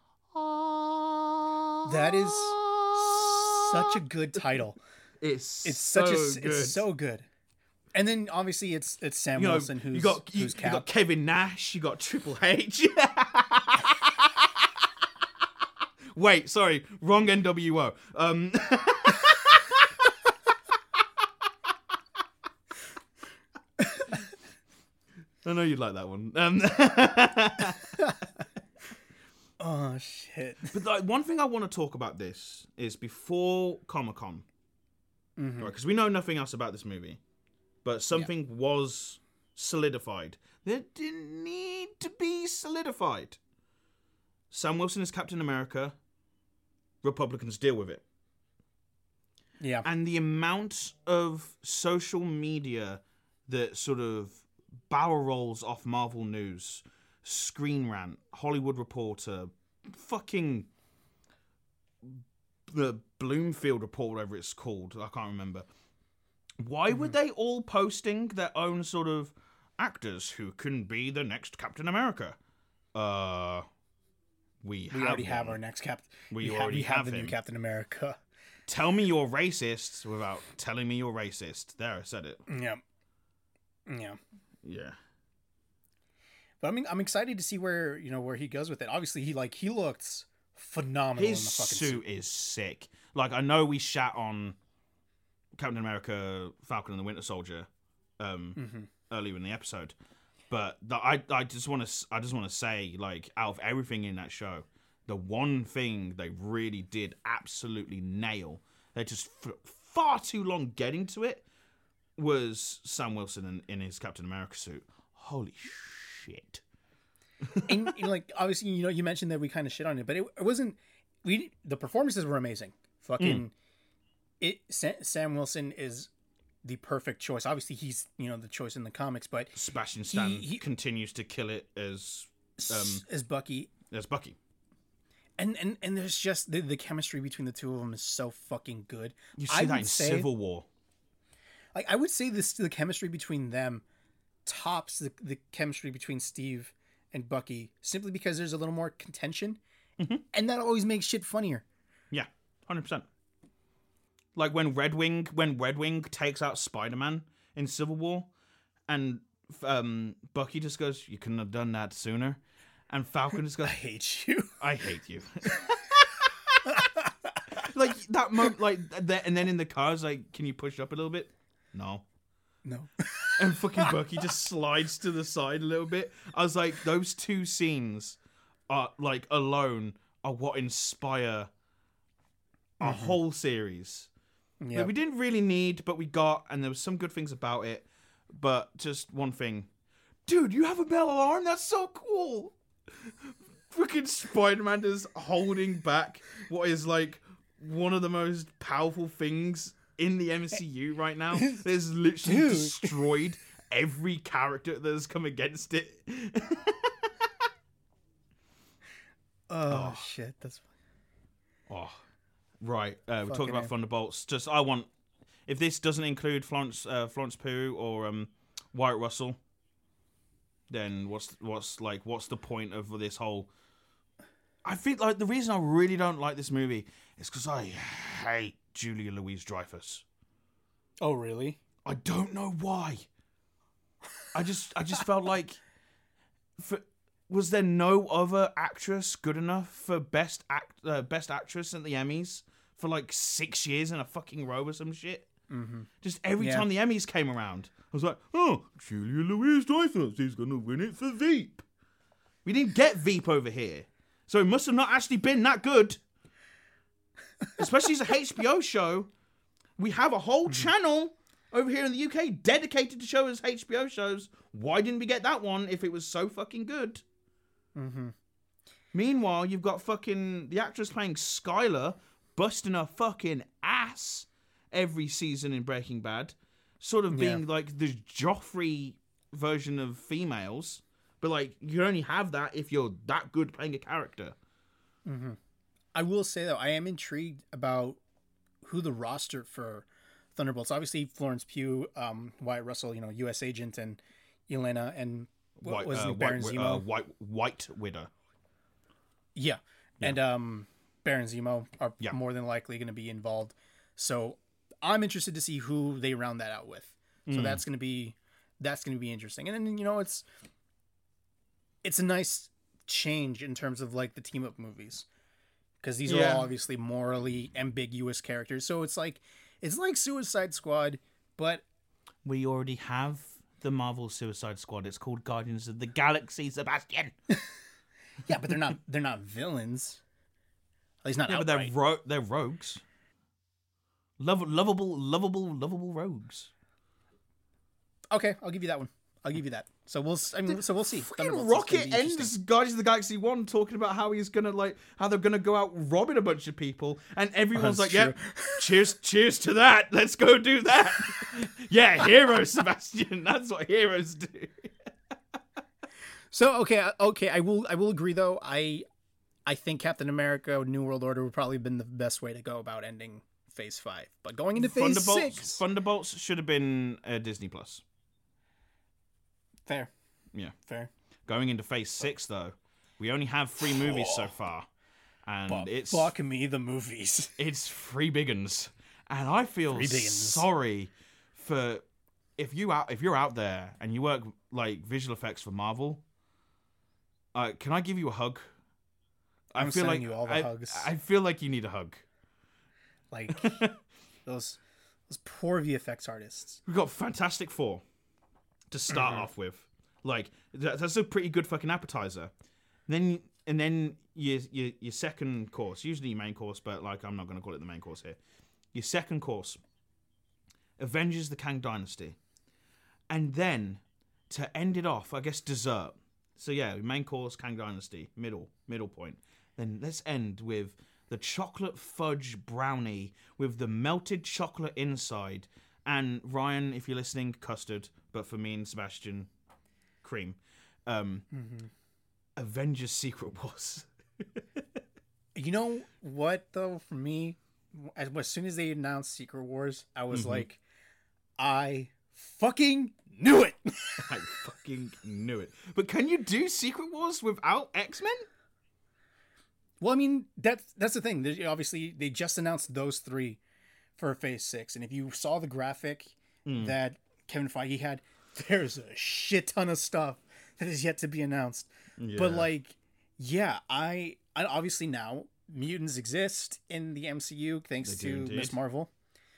[SPEAKER 5] That is such a good title.
[SPEAKER 6] It's
[SPEAKER 5] it's
[SPEAKER 6] so
[SPEAKER 5] such a
[SPEAKER 6] good.
[SPEAKER 5] It's so good. And then obviously it's it's Sam
[SPEAKER 6] you know,
[SPEAKER 5] Wilson who's
[SPEAKER 6] you got you,
[SPEAKER 5] who's
[SPEAKER 6] you
[SPEAKER 5] Cap.
[SPEAKER 6] got Kevin Nash. You got Triple H. Wait, sorry, wrong N W O. Um. I know you'd like that one. Um,
[SPEAKER 5] oh, shit.
[SPEAKER 6] But like, one thing I want to talk about this is before Comic-Con.
[SPEAKER 5] Mm-hmm.
[SPEAKER 6] Right, because we know nothing else about this movie. But something yeah. was solidified. That didn't need to be solidified. Sam Wilson is Captain America. Republicans deal with it.
[SPEAKER 5] Yeah.
[SPEAKER 6] And the amount of social media that sort of barrel rolls off Marvel News, Screen Rant, Hollywood Reporter, fucking the Bloomfield Report, whatever it's called, I can't remember. Why mm-hmm. were they all posting their own sort of actors who can be the next Captain America? Uh, we,
[SPEAKER 5] we
[SPEAKER 6] have
[SPEAKER 5] already
[SPEAKER 6] one.
[SPEAKER 5] have our next Captain.
[SPEAKER 6] We,
[SPEAKER 5] we
[SPEAKER 6] already
[SPEAKER 5] have,
[SPEAKER 6] have,
[SPEAKER 5] have the
[SPEAKER 6] him.
[SPEAKER 5] new Captain America.
[SPEAKER 6] Tell me you're racist without telling me you're racist. There, I said it.
[SPEAKER 5] Yeah. Yeah.
[SPEAKER 6] Yeah.
[SPEAKER 5] But I mean, I'm excited to see where, you know, where he goes with it. Obviously, he like he looked phenomenal
[SPEAKER 6] His
[SPEAKER 5] in the fucking
[SPEAKER 6] suit.
[SPEAKER 5] suit.
[SPEAKER 6] is sick. Like, I know we shat on Captain America, Falcon and the Winter Soldier um,
[SPEAKER 5] mm-hmm.
[SPEAKER 6] earlier in the episode, but the, I I just want to I just want to say, like, out of everything in that show, the one thing they really did absolutely nail, they just f- far too long getting to it, was Sam Wilson in, in his Captain America suit. Holy shit.
[SPEAKER 5] And, you know, like, obviously, you know, you mentioned that we kind of shit on it, but it, it wasn't, we, the performances were amazing. Fucking, mm. it, Sam Wilson is the perfect choice. Obviously, he's, you know, the choice in the comics, but
[SPEAKER 6] Sebastian Stan
[SPEAKER 5] he, he,
[SPEAKER 6] continues to kill it as, um,
[SPEAKER 5] as Bucky.
[SPEAKER 6] As Bucky.
[SPEAKER 5] And, and, and there's just, the, the chemistry between the two of them is so fucking good.
[SPEAKER 6] You see I that in say, Civil War.
[SPEAKER 5] Like, I would say this, the chemistry between them tops the, the chemistry between Steve and Bucky, simply because there's a little more contention, mm-hmm. and that always makes shit funnier.
[SPEAKER 6] Yeah, one hundred percent. Like when Red Wing, when Red Wing takes out Spider-Man in Civil War, and um, Bucky just goes, "You couldn't have done that sooner," and Falcon just goes,
[SPEAKER 5] "I hate you.
[SPEAKER 6] I hate you." Like that moment, like that, and then in the cars, like, "Can you push up a little bit?" No.
[SPEAKER 5] No.
[SPEAKER 6] And fucking Bucky just slides to the side a little bit. I was like, those two scenes are, like, alone are what inspire a mm-hmm. whole series.
[SPEAKER 5] Yep.
[SPEAKER 6] Like, we didn't really need, but we got, and there was some good things about it. But just one thing. Dude, you have a bell alarm? That's so cool. Fucking Spider-Man is holding back what is, like, one of the most powerful things in the M C U right now. There's literally
[SPEAKER 5] Dude.
[SPEAKER 6] destroyed every character that has come against it.
[SPEAKER 5] oh, oh shit, that's
[SPEAKER 6] oh right. Uh, we're talking about
[SPEAKER 5] A.
[SPEAKER 6] Thunderbolts. Just I want, if this doesn't include Florence uh, Florence Pugh or um, Wyatt Russell, then what's what's like what's the point of this whole? I feel like the reason I really don't like this movie is because I hate Julia Louis-Dreyfus.
[SPEAKER 5] Oh, really?
[SPEAKER 6] I don't know why. I just I just felt like, for, was there no other actress good enough for best act uh, best actress at the Emmys for like six years in a fucking row or some shit?
[SPEAKER 5] Mm-hmm.
[SPEAKER 6] Just every
[SPEAKER 5] Yeah.
[SPEAKER 6] time the Emmys came around, I was like, oh, Julia Louis-Dreyfus is gonna win it for Veep. We didn't get Veep over here, so it must have not actually been that good. Especially as a H B O show, we have a whole channel over here in the U K dedicated to show us H B O shows. Why didn't we get that one if it was so fucking good?
[SPEAKER 5] Mm-hmm.
[SPEAKER 6] Meanwhile, you've got fucking the actress playing Skylar busting her fucking ass every season in Breaking Bad, sort of being
[SPEAKER 5] Yeah.
[SPEAKER 6] like the Joffrey version of females. But like, you only have that if you're that good playing a character.
[SPEAKER 5] Mm-hmm. I will say though, I am intrigued about who the roster for Thunderbolts. Obviously, Florence Pugh, um, Wyatt Russell, you know, U S agent, and Elena, and what
[SPEAKER 6] White,
[SPEAKER 5] was
[SPEAKER 6] uh,
[SPEAKER 5] it, Baron
[SPEAKER 6] White,
[SPEAKER 5] Zemo?
[SPEAKER 6] uh, White, White Widow.
[SPEAKER 5] Yeah.
[SPEAKER 6] Yeah.
[SPEAKER 5] And um, Baron Zemo are
[SPEAKER 6] Yeah.
[SPEAKER 5] more than likely going to be involved. So I'm interested to see who they round that out with. So
[SPEAKER 6] Mm.
[SPEAKER 5] that's going to be that's going to be interesting. And then, you know, it's it's a nice change in terms of like the team up movies, because these are
[SPEAKER 6] Yeah.
[SPEAKER 5] all obviously morally ambiguous characters. So it's like it's like Suicide Squad, but
[SPEAKER 6] We already have the Marvel Suicide Squad. It's called Guardians of the Galaxy, Sebastian.
[SPEAKER 5] yeah, but they're not they're not villains. At least not
[SPEAKER 6] Yeah, but they're
[SPEAKER 5] outright.
[SPEAKER 6] ro- they're rogues. Lov- lovable, lovable, lovable rogues.
[SPEAKER 5] Okay, I'll give you that one. I'll give you that. So we'll s- I mean, so we'll see.
[SPEAKER 6] Fucking
[SPEAKER 5] Thunderbolts is gonna
[SPEAKER 6] Rocket
[SPEAKER 5] be interesting.
[SPEAKER 6] ends Guardians of the Galaxy one talking about how he's gonna like how they're gonna go out robbing a bunch of people, and everyone's
[SPEAKER 5] That's
[SPEAKER 6] like, "Yep, cheers, cheers to that. Let's go do that." Yeah, heroes, Sebastian. That's what heroes do.
[SPEAKER 5] So okay, uh, okay, I will I will agree though. I I think Captain America: New World Order would probably have been the best way to go about ending Phase Five. But going into Phase
[SPEAKER 6] Thunderbolts,
[SPEAKER 5] Six,
[SPEAKER 6] Thunderbolts should have been uh, Disney Plus.
[SPEAKER 5] fair,
[SPEAKER 6] Yeah.
[SPEAKER 5] fair.
[SPEAKER 6] Going into Phase Six, though, we only have three movies so far, and
[SPEAKER 5] But
[SPEAKER 6] it's
[SPEAKER 5] fuck me, the movies.
[SPEAKER 6] it's three big uns, and I feel
[SPEAKER 5] Three big uns.
[SPEAKER 6] sorry for if you out if you're out there and you work like visual effects for Marvel. Uh, can I give you a hug? I
[SPEAKER 5] I'm
[SPEAKER 6] feel
[SPEAKER 5] sending
[SPEAKER 6] like
[SPEAKER 5] you all the
[SPEAKER 6] I,
[SPEAKER 5] hugs.
[SPEAKER 6] I feel like you need a hug.
[SPEAKER 5] Like those those poor V F X artists.
[SPEAKER 6] We've got Fantastic Four to start
[SPEAKER 5] Mm-hmm.
[SPEAKER 6] off with. Like that, that's a pretty good fucking appetizer. Then and then your, your your second course, usually your main course, but like I'm not going to call it the main course here. Your second course, Avengers: The Kang Dynasty, and then to end it off, I guess dessert. So yeah, main course, Kang Dynasty, middle middle point. Then let's end with the chocolate fudge brownie with the melted chocolate inside. And Ryan, if you're listening, custard. But for me and Sebastian, cream. Um,
[SPEAKER 5] Mm-hmm.
[SPEAKER 6] Avengers Secret Wars.
[SPEAKER 5] You know what though? For me, as, as soon as they announced Secret Wars, I was
[SPEAKER 6] Mhm.
[SPEAKER 5] like, I fucking knew it.
[SPEAKER 6] I fucking knew it. But can you do Secret Wars without X-Men?
[SPEAKER 5] Well, I mean, that's that's the thing. There's, obviously, they just announced those three for Phase Six, and if you saw the graphic
[SPEAKER 6] Mm.
[SPEAKER 5] that Kevin Feige had, there's a shit ton of stuff that is yet to be announced. But like, yeah, I, I obviously now mutants exist in the M C U thanks
[SPEAKER 6] They do
[SPEAKER 5] to
[SPEAKER 6] indeed.
[SPEAKER 5] Miss Marvel.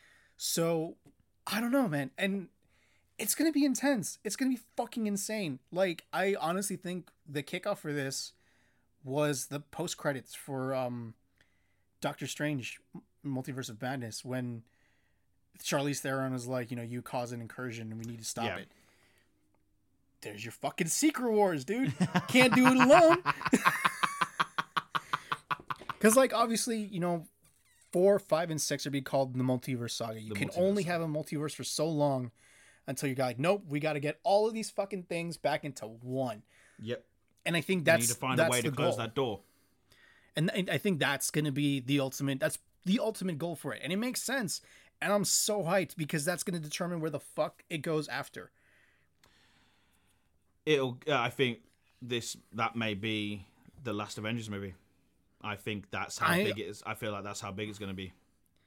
[SPEAKER 5] So I don't know, man, and it's gonna be intense. It's gonna be fucking insane. Like, I honestly think the kickoff for this was the post credits for um Doctor Strange Multiverse of Madness, when Charlize Theron was like, you know, you cause an incursion and we need to stop
[SPEAKER 6] Yeah.
[SPEAKER 5] it. There's your fucking Secret Wars, dude. Can't do it alone. Because, like, obviously, you know, four, five, and six are being called the Multiverse Saga. You
[SPEAKER 6] The
[SPEAKER 5] can
[SPEAKER 6] Multiverse
[SPEAKER 5] only
[SPEAKER 6] Saga.
[SPEAKER 5] have a multiverse for so long until you got like, nope, we got to get all of these fucking things back into one.
[SPEAKER 6] Yep.
[SPEAKER 5] And I think
[SPEAKER 6] You
[SPEAKER 5] that's
[SPEAKER 6] need to find
[SPEAKER 5] that's
[SPEAKER 6] a way to
[SPEAKER 5] the
[SPEAKER 6] close
[SPEAKER 5] goal.
[SPEAKER 6] that door.
[SPEAKER 5] And I I think that's going to be the ultimate, that's the ultimate goal for it. And it makes sense. And I'm so hyped because that's going to determine where the fuck it goes after.
[SPEAKER 6] it'll. Uh, I think this that may be the last Avengers movie. I think that's how
[SPEAKER 5] I,
[SPEAKER 6] big it is. I feel like that's how big it's going to be.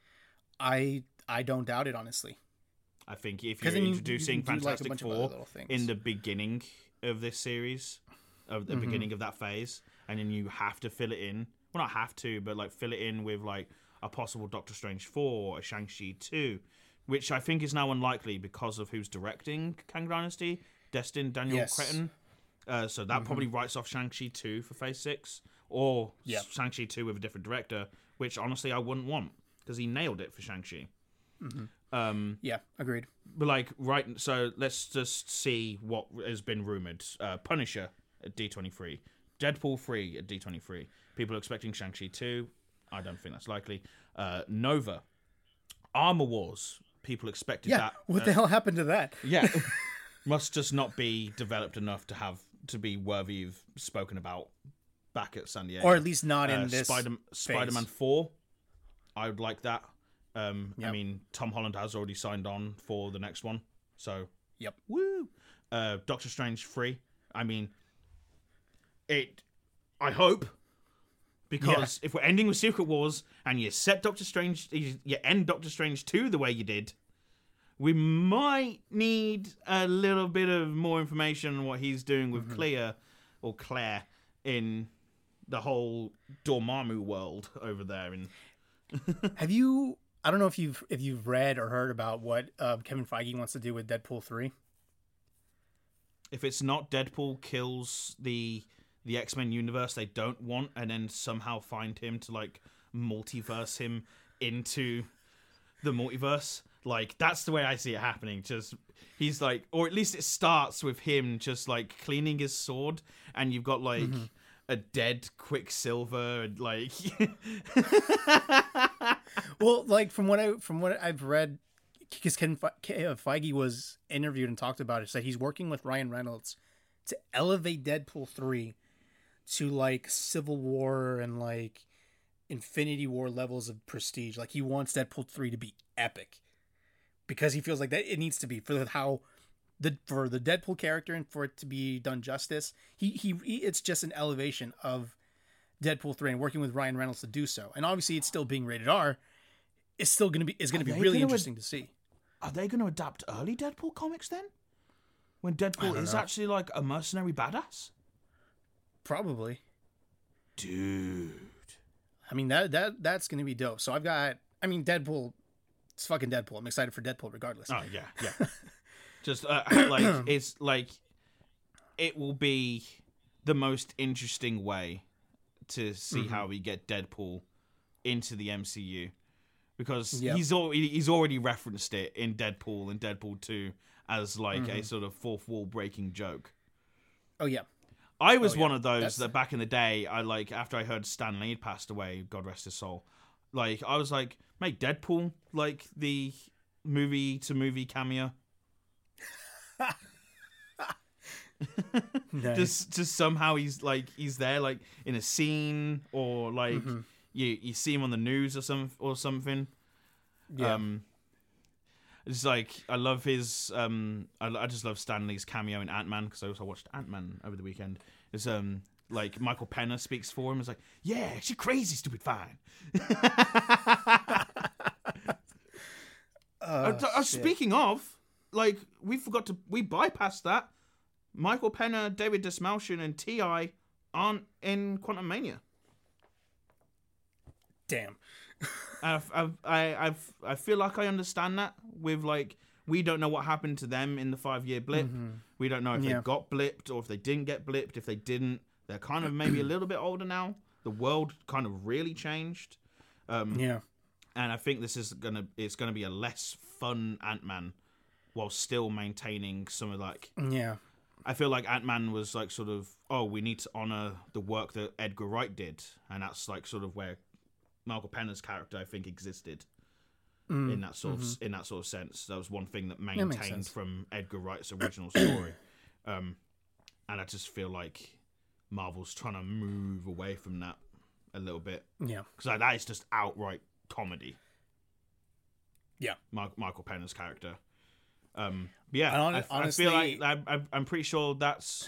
[SPEAKER 5] I I don't doubt it, honestly.
[SPEAKER 6] I think if you're
[SPEAKER 5] you,
[SPEAKER 6] introducing
[SPEAKER 5] you
[SPEAKER 6] Fantastic
[SPEAKER 5] like
[SPEAKER 6] Four in the beginning of this series, of the mm-hmm. beginning of that phase, and then you have to fill it in. Well, not have to, but like fill it in with like a possible Doctor Strange four, a Shang-Chi two, which I think is now unlikely because of who's directing Kang Dynasty, Destin Daniel
[SPEAKER 5] yes.
[SPEAKER 6] Cretton. Uh, so that mm-hmm. probably writes off Shang-Chi two for Phase six, or
[SPEAKER 5] yep.
[SPEAKER 6] Shang-Chi two with a different director, which honestly I wouldn't want because he nailed it for Shang-Chi.
[SPEAKER 5] Mm-hmm.
[SPEAKER 6] Um,
[SPEAKER 5] yeah, agreed.
[SPEAKER 6] But like, right, so let's just see what has been rumored. Uh, Punisher at D twenty-three, Deadpool three at D twenty-three. People are expecting Shang-Chi two. I don't think that's likely. Uh, Nova, Armor Wars. People expected
[SPEAKER 5] yeah,
[SPEAKER 6] that.
[SPEAKER 5] What
[SPEAKER 6] uh,
[SPEAKER 5] the hell happened to that?
[SPEAKER 6] Yeah, must just not be developed enough to have to be worthy of spoken about back at San Diego,
[SPEAKER 5] or at least not in
[SPEAKER 6] uh,
[SPEAKER 5] this.
[SPEAKER 6] Spider Spider-Man four. I would like that. Um,
[SPEAKER 5] yep.
[SPEAKER 6] I mean, Tom Holland has already signed on for the next one, so
[SPEAKER 5] yep.
[SPEAKER 6] Woo! Uh, Doctor Strange three. I mean, it. I hope because yeah. if we're ending with Secret Wars and you set Doctor Strange, you, you end Doctor Strange two the way you did, we might need a little bit of more information on what he's doing with mm-hmm. Clea or Claire in the whole Dormammu world over there. And
[SPEAKER 5] have you? I don't know if you've if you've read or heard about what uh, Kevin Feige wants to do with Deadpool three.
[SPEAKER 6] If it's not Deadpool kills the the X-Men universe they don't want, and then somehow find him to like multiverse him into the multiverse, like that's the way I see it happening. Just he's like, or at least it starts with him just like cleaning his sword, and you've got like mm-hmm. a dead Quicksilver, and like.
[SPEAKER 5] Well, like from what I from what I've read, because Ken Feige was interviewed and talked about it, said he's working with Ryan Reynolds to elevate Deadpool three to like Civil War and like Infinity War levels of prestige. Like he wants Deadpool three to be epic because he feels like that it needs to be for how the for the Deadpool character and for it to be done justice. He he, he it's just an elevation of Deadpool three and working with Ryan Reynolds to do so. And obviously it's still being rated R. It's still going to be is going to be really interesting ad- to see.
[SPEAKER 6] Are they going to adapt early Deadpool comics then? When Deadpool is
[SPEAKER 5] know.
[SPEAKER 6] actually like a mercenary badass?
[SPEAKER 5] Probably.
[SPEAKER 6] Dude.
[SPEAKER 5] I mean that that that's going to be dope. So I've got I mean Deadpool it's fucking Deadpool. I'm excited for Deadpool regardless.
[SPEAKER 6] Oh yeah, yeah. Just uh, like it's like it will be the most interesting way to see mm-hmm. how we get Deadpool into the M C U, because yep. he's already he's already referenced it in Deadpool and Deadpool two as like mm-hmm. a sort of fourth wall breaking joke.
[SPEAKER 5] Oh yeah,
[SPEAKER 6] I was
[SPEAKER 5] oh, yeah.
[SPEAKER 6] one of those
[SPEAKER 5] That's...
[SPEAKER 6] that back in the day, I like after I heard Stan Lee had passed away, God rest his soul. Like I was like, make Deadpool like the movie to movie cameo.
[SPEAKER 5] Nice.
[SPEAKER 6] just just somehow he's like he's there like in a scene, or like mm-hmm. you you see him on the news or some or something.
[SPEAKER 5] Yeah.
[SPEAKER 6] Um, it's like I love his um I, I just love Stan Lee's cameo in Ant-Man, because I also watched Ant-Man over the weekend. It's um like Michael Pena speaks for him. It's like, yeah, she's crazy, stupid fine.
[SPEAKER 5] uh,
[SPEAKER 6] uh, uh, speaking of, like we forgot to we bypassed that. Michael Pena, David Desmalchian, and T I aren't in Quantum Mania.
[SPEAKER 5] Damn.
[SPEAKER 6] I, I, I, I feel like I understand that. With like, we don't know what happened to them in the five-year blip. Mm-hmm. We don't know if yeah. they got blipped or if they didn't get blipped. If they didn't, they're kind of maybe a little bit older now. The world kind of really changed. Um,
[SPEAKER 5] yeah.
[SPEAKER 6] And I think this is gonna it's gonna be a less fun Ant-Man, while still maintaining some of like
[SPEAKER 5] yeah.
[SPEAKER 6] I feel like Ant-Man was like sort of, oh, we need to honor the work that Edgar Wright did, and that's like sort of where Michael Pena's character, I think, existed mm, in that sort mm-hmm. of in that sort of sense. That was one thing that maintained that from Edgar Wright's original story, um, and I just feel like Marvel's trying to move away from that a little bit.
[SPEAKER 5] Yeah,
[SPEAKER 6] because like, that is just outright comedy.
[SPEAKER 5] Yeah,
[SPEAKER 6] Ma- Michael Pena's character. Um, but yeah,
[SPEAKER 5] Hon-
[SPEAKER 6] I,
[SPEAKER 5] honestly-
[SPEAKER 6] I feel like I, I, I'm pretty sure that's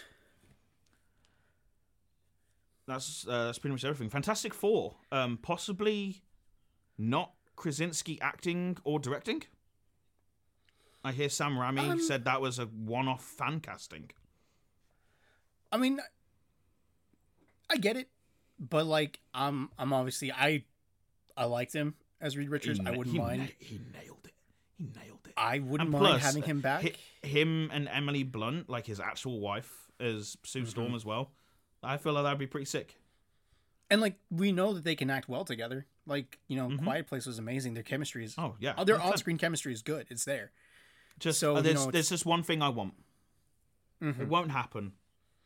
[SPEAKER 6] that's uh, that's pretty much everything. Fantastic Four, um, possibly not Krasinski acting or directing. I hear Sam Raimi
[SPEAKER 5] Um,
[SPEAKER 6] said that was a one-off fan casting.
[SPEAKER 5] I mean, I get it, but like, I'm I'm obviously I I liked him as Reed Richards.
[SPEAKER 6] He
[SPEAKER 5] I
[SPEAKER 6] na-
[SPEAKER 5] wouldn't
[SPEAKER 6] he
[SPEAKER 5] mind.
[SPEAKER 6] na- he nailed it. He nailed it.
[SPEAKER 5] I wouldn't
[SPEAKER 6] And
[SPEAKER 5] mind
[SPEAKER 6] plus,
[SPEAKER 5] having him back.
[SPEAKER 6] hi- him and Emily Blunt, like his actual wife, as Sue
[SPEAKER 5] Mm-hmm.
[SPEAKER 6] Storm as well. I feel like that'd be pretty sick.
[SPEAKER 5] And like, we know that they can act well together. Like, you know, Quiet Place was amazing. Their chemistry is
[SPEAKER 6] Oh yeah,
[SPEAKER 5] oh, their
[SPEAKER 6] one hundred percent.
[SPEAKER 5] on-screen chemistry is good. It's there.
[SPEAKER 6] Just
[SPEAKER 5] So,
[SPEAKER 6] uh,
[SPEAKER 5] you
[SPEAKER 6] there's,
[SPEAKER 5] know, it's-
[SPEAKER 6] there's just one thing I want.
[SPEAKER 5] Mhm.
[SPEAKER 6] It won't happen.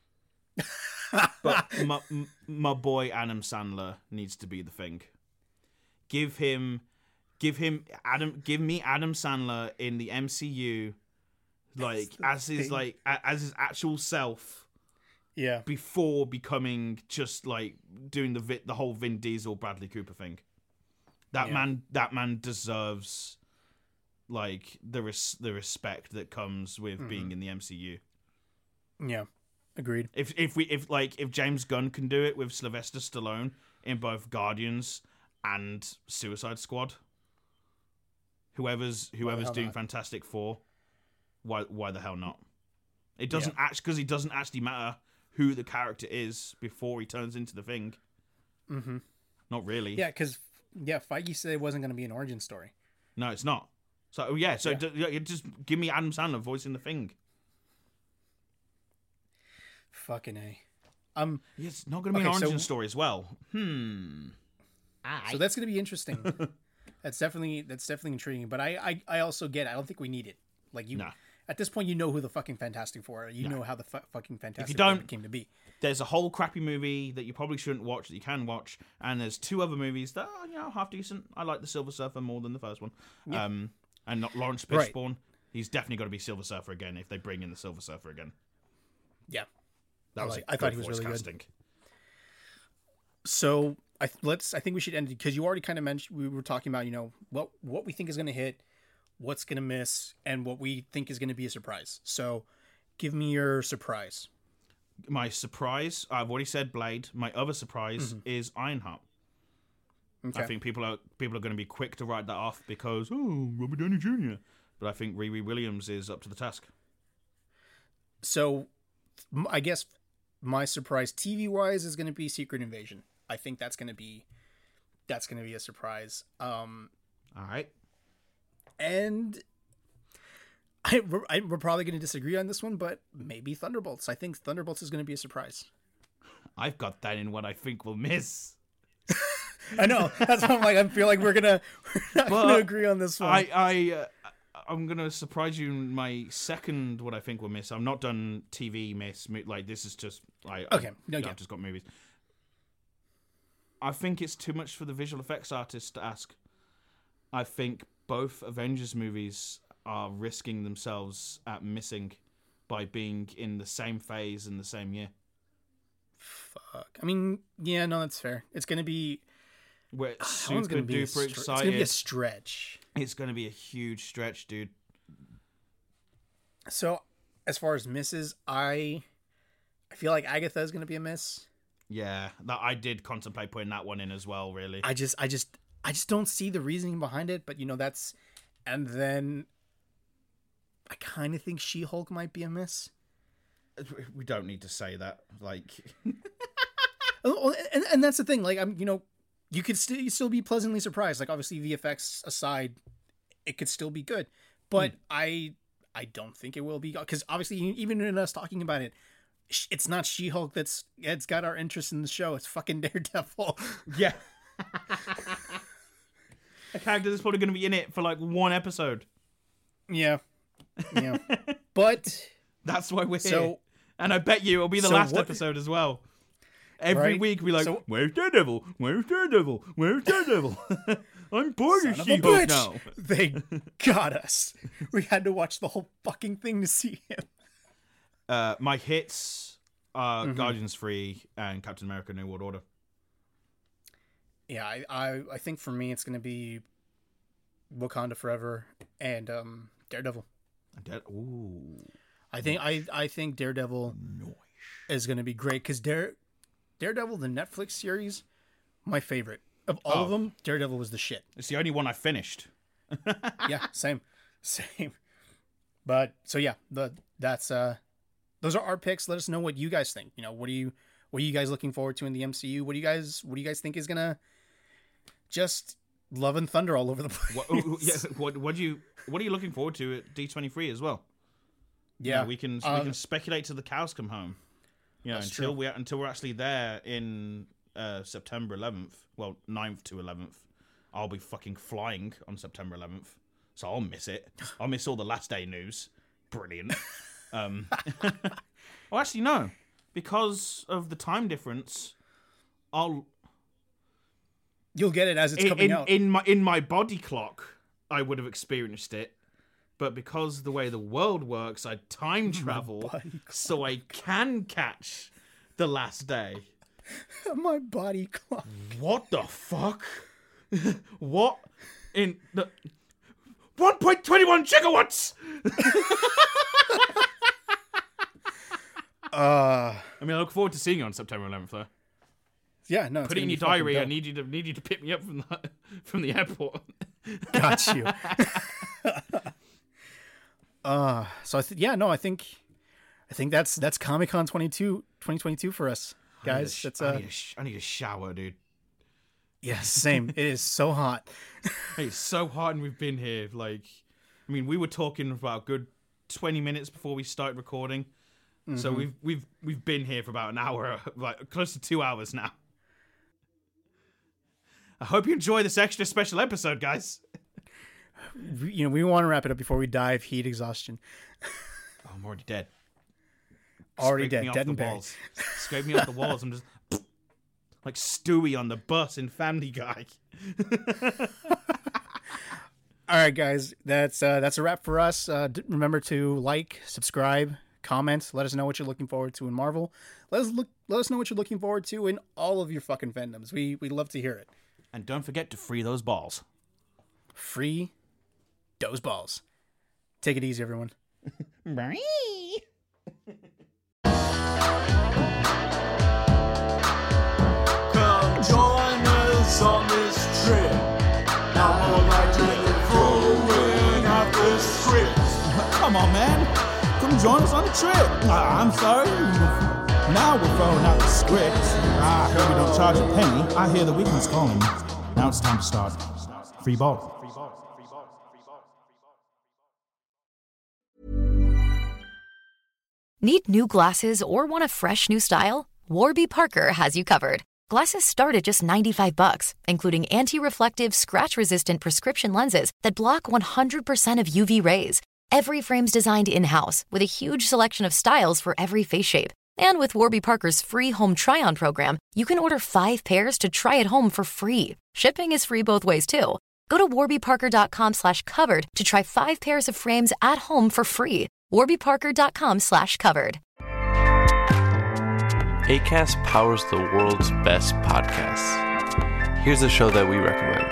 [SPEAKER 6] But my, m- my boy Adam Sandler needs to be the thing. Give him, give him Adam. Give me Adam Sandler in the M C U, like
[SPEAKER 5] the
[SPEAKER 6] as his
[SPEAKER 5] thing.
[SPEAKER 6] like a- as his actual self
[SPEAKER 5] Yeah.
[SPEAKER 6] before becoming just like doing the vi- the whole Vin Diesel Bradley Cooper thing. That
[SPEAKER 5] Yeah.
[SPEAKER 6] man, that man deserves like the res- the respect that comes with
[SPEAKER 5] Mm-hmm.
[SPEAKER 6] being in the M C U.
[SPEAKER 5] Yeah. Agreed.
[SPEAKER 6] If if we if like if James Gunn can do it with Sylvester Stallone in both Guardians and Suicide Squad, whoever's whoever's
[SPEAKER 5] hell
[SPEAKER 6] doing
[SPEAKER 5] not?
[SPEAKER 6] Fantastic Four, why why the hell not? It doesn't actually because it doesn't actually matter who the character is before he turns into the thing.
[SPEAKER 5] Mm-hmm.
[SPEAKER 6] Not really.
[SPEAKER 5] Yeah, because yeah, Feige said it wasn't going to be an origin story.
[SPEAKER 6] No, it's not. So yeah, so
[SPEAKER 5] Yeah.
[SPEAKER 6] d- yeah, just give me Adam Sandler voicing the thing.
[SPEAKER 5] Fucking A. Um.
[SPEAKER 6] Yeah, it's not going to be
[SPEAKER 5] Okay,
[SPEAKER 6] an
[SPEAKER 5] so-
[SPEAKER 6] origin story as well. Hmm.
[SPEAKER 5] So that's going to be interesting. that's definitely that's definitely intriguing. But I, I I also get it. I don't think we need it. Like you,
[SPEAKER 6] No.
[SPEAKER 5] at this point, you know who the fucking Fantastic Four are. You know how the fu- fucking Fantastic
[SPEAKER 6] don't-
[SPEAKER 5] Four came to be.
[SPEAKER 6] There's a whole crappy movie that you probably shouldn't watch that you can watch, and there's two other movies that are, you know, half decent. I like The Silver Surfer more than the first one. Um, and not Lawrence
[SPEAKER 5] Right.
[SPEAKER 6] Fishburne. He's definitely got to be Silver Surfer again if they bring in the Silver Surfer again.
[SPEAKER 5] Yeah.
[SPEAKER 6] That
[SPEAKER 5] I
[SPEAKER 6] was
[SPEAKER 5] like-
[SPEAKER 6] a
[SPEAKER 5] I thought
[SPEAKER 6] good
[SPEAKER 5] he was
[SPEAKER 6] voice
[SPEAKER 5] really good.
[SPEAKER 6] casting.
[SPEAKER 5] So I let's. I think we should end it because you already kind of mentioned we were talking about you know what what we think is going to hit, what's going to miss, and what we think is going to be a surprise. So, give me your surprise.
[SPEAKER 6] My surprise, I've already said Blade. My other surprise is Ironheart.
[SPEAKER 5] Okay.
[SPEAKER 6] I think people are people are going to be quick to write that off because oh, Robert Downey Junior But I think Riri Williams is up to the task.
[SPEAKER 5] So, m- I guess my surprise T V wise is going to be Secret Invasion. I think that's going to be that's going to be a surprise. Um,
[SPEAKER 6] All right.
[SPEAKER 5] and I, we're, I we're probably going to disagree on this one, but maybe Thunderbolts. I think Thunderbolts is going to be a surprise.
[SPEAKER 6] I've got that in what I think we'll miss.
[SPEAKER 5] I know. That's why I'm like. I feel like we're gonna we're not
[SPEAKER 6] But
[SPEAKER 5] gonna agree on this one.
[SPEAKER 6] I, I, uh, I'm gonna surprise you. in My second, what I think we'll miss. I'm not done T V miss. mo- Like this is just. I,
[SPEAKER 5] Okay,
[SPEAKER 6] I,
[SPEAKER 5] no, yeah.
[SPEAKER 6] I've just got movies. I think it's too much for the visual effects artist to ask. I think both Avengers movies are risking themselves at missing by being in the same phase in the same year.
[SPEAKER 5] Fuck. I mean, yeah, no, that's fair. It's gonna be.
[SPEAKER 6] We're
[SPEAKER 5] that one's
[SPEAKER 6] super
[SPEAKER 5] gonna be a
[SPEAKER 6] duper
[SPEAKER 5] str- It's
[SPEAKER 6] excited.
[SPEAKER 5] gonna be a stretch.
[SPEAKER 6] It's gonna be a huge stretch, dude.
[SPEAKER 5] So, as far as misses, I, I feel like Agatha is gonna be a miss.
[SPEAKER 6] Yeah, that I did contemplate putting that one in as well. Really,
[SPEAKER 5] I just, I just, I just don't see the reasoning behind it. But you know, that's, and then, I kind of think She-Hulk might be a miss.
[SPEAKER 6] we don't need to say that. Like,
[SPEAKER 5] Oh, and and that's the thing. Like, I'm, you know, you could still you still be pleasantly surprised. Like, obviously, V F X aside, it could still be good. But I, I don't think it will be because obviously, even in us talking about it, sh- it's not She-Hulk that's it's got our interest in the show. It's fucking Daredevil.
[SPEAKER 6] yeah, a character that's probably going to be in it for like one episode.
[SPEAKER 5] yeah, yeah. But
[SPEAKER 6] That's why we're here.
[SPEAKER 5] So-
[SPEAKER 6] and I bet you it'll be the
[SPEAKER 5] so
[SPEAKER 6] last
[SPEAKER 5] what-
[SPEAKER 6] episode as well. Every
[SPEAKER 5] Right?
[SPEAKER 6] week we like,
[SPEAKER 5] So-
[SPEAKER 6] where's Daredevil? Where's Daredevil? Where's Daredevil? I'm bored of
[SPEAKER 5] son of a
[SPEAKER 6] She-Hulk
[SPEAKER 5] bitch,
[SPEAKER 6] now.
[SPEAKER 5] they got us. We had to watch the whole fucking thing to see him.
[SPEAKER 6] Uh, my hits are
[SPEAKER 5] Mm-hmm.
[SPEAKER 6] Guardians three and Captain America: New World Order.
[SPEAKER 5] Yeah, I, I, I think for me it's gonna be Wakanda Forever and um, Daredevil.
[SPEAKER 6] De- Ooh.
[SPEAKER 5] I think I I think Daredevil
[SPEAKER 6] Nice.
[SPEAKER 5] is going to be great because Dare Daredevil, the Netflix series, my favorite of all
[SPEAKER 6] Oh.
[SPEAKER 5] of them. Daredevil was the shit.
[SPEAKER 6] It's the only one I finished.
[SPEAKER 5] Yeah, same, same. But so yeah, the that's uh, those are our picks. Let us know what you guys think. You know, what do you what are you guys looking forward to in the M C U? What do you guys what do you guys think is gonna just love and thunder all over the place?
[SPEAKER 6] What, yeah, what, what do you what are you looking forward to at D twenty-three as well? You
[SPEAKER 5] Yeah,
[SPEAKER 6] know, we can
[SPEAKER 5] uh,
[SPEAKER 6] we can speculate till the cows come home. You know,
[SPEAKER 5] That's
[SPEAKER 6] until
[SPEAKER 5] true.
[SPEAKER 6] we until we're actually there in uh, September eleventh. Well, ninth to eleventh. I'll be fucking flying on September eleventh, so I'll miss it. I'll miss all the last day news. Brilliant. um, well, actually, no, because of the time difference, I'll
[SPEAKER 5] You'll get it as it's
[SPEAKER 6] in,
[SPEAKER 5] coming
[SPEAKER 6] in,
[SPEAKER 5] out.
[SPEAKER 6] in my in my body clock, I would have experienced it. But because of the way the world works, I time travel
[SPEAKER 5] body
[SPEAKER 6] so I can catch the last day.
[SPEAKER 5] My body clock.
[SPEAKER 6] What the fuck? What in the one point two one gigawatts?
[SPEAKER 5] Uh,
[SPEAKER 6] I mean, I look forward to seeing you on September eleventh, though.
[SPEAKER 5] yeah, no. it's
[SPEAKER 6] Put it
[SPEAKER 5] gonna
[SPEAKER 6] in
[SPEAKER 5] be
[SPEAKER 6] your
[SPEAKER 5] fucking
[SPEAKER 6] diary. I
[SPEAKER 5] dope.
[SPEAKER 6] need you to need you to pick me up from the from the airport.
[SPEAKER 5] Got you. uh, so I th- yeah, no, I think, I think that's that's Comic Con twenty-two, twenty twenty-two for us,
[SPEAKER 6] I need a
[SPEAKER 5] guys.
[SPEAKER 6] sh-
[SPEAKER 5] That's
[SPEAKER 6] I
[SPEAKER 5] uh,
[SPEAKER 6] need a sh- I need a shower, dude.
[SPEAKER 5] yeah, same. It is so hot.
[SPEAKER 6] Hey, it's so hot, and we've been here. Like, I mean, we were talking for about a good twenty minutes before we started recording. So we've we've we've been here for about an hour, like close to two hours now. I hope you enjoy this extra special episode, guys.
[SPEAKER 5] We- you know, we want to wrap it up before we die of heat exhaustion.
[SPEAKER 6] Oh, I'm already dead.
[SPEAKER 5] Already
[SPEAKER 6] Scrape
[SPEAKER 5] dead,
[SPEAKER 6] me off
[SPEAKER 5] dead
[SPEAKER 6] the
[SPEAKER 5] and buried.
[SPEAKER 6] walls. Scrape me off the walls. I'm just like Stewie on the bus in Family Guy.
[SPEAKER 5] All right, guys, that's uh, that's a wrap for us. Uh, d- remember to like, subscribe, comment. Let us know what you're looking forward to in Marvel. Let us look. Let us know what you're looking forward to in all of your fucking fandoms. We we love to hear it.
[SPEAKER 6] And don't forget to free those balls.
[SPEAKER 5] Free those balls. Take it easy, everyone.
[SPEAKER 4] Come join us on this trip. Now more likely throwing out the script.
[SPEAKER 8] Come on, man. Come join us on the trip. Ah, I'm sorry. Now we're throwing out the script. I heard we don't charge a penny. I hear the weekend's calling. Now it's time to start. Free ball.
[SPEAKER 9] Need new glasses or want a fresh new style? Warby Parker has you covered. Glasses start at just ninety-five bucks, including anti-reflective, scratch-resistant prescription lenses that block one hundred percent of U V rays. Every frame's designed in-house with a huge selection of styles for every face shape. And with Warby Parker's free home try-on program, you can order five pairs to try at home for free. Shipping is free both ways, too. Go to warbyparker.com slash covered to try five pairs of frames at home for free. warbyparker.com slash covered.
[SPEAKER 10] Acast powers the world's best podcasts. Here's a show that we recommend.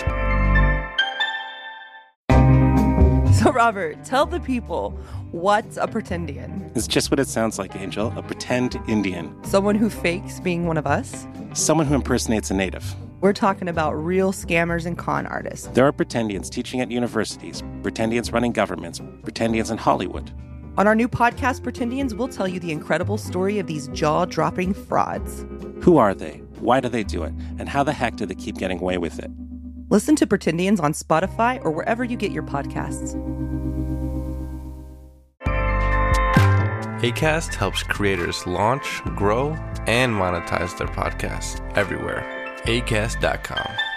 [SPEAKER 11] So, Robert, tell the people, what's a pretendian?
[SPEAKER 12] It's just what it sounds like, Angel. A pretend Indian.
[SPEAKER 11] Someone who fakes being one of us?
[SPEAKER 12] Someone who impersonates a native.
[SPEAKER 11] We're talking about real scammers and con artists.
[SPEAKER 12] There are pretendians teaching at universities, pretendians running governments, pretendians in Hollywood.
[SPEAKER 11] On our new podcast, Pretendians, we'll tell you the incredible story of these jaw-dropping frauds.
[SPEAKER 12] Who are they? Why do they do it? And how the heck do they keep getting away with it?
[SPEAKER 11] Listen to Pretendians on Spotify or wherever you get your podcasts.
[SPEAKER 10] Acast helps creators launch, grow, and monetize their podcasts everywhere. Acast dot com.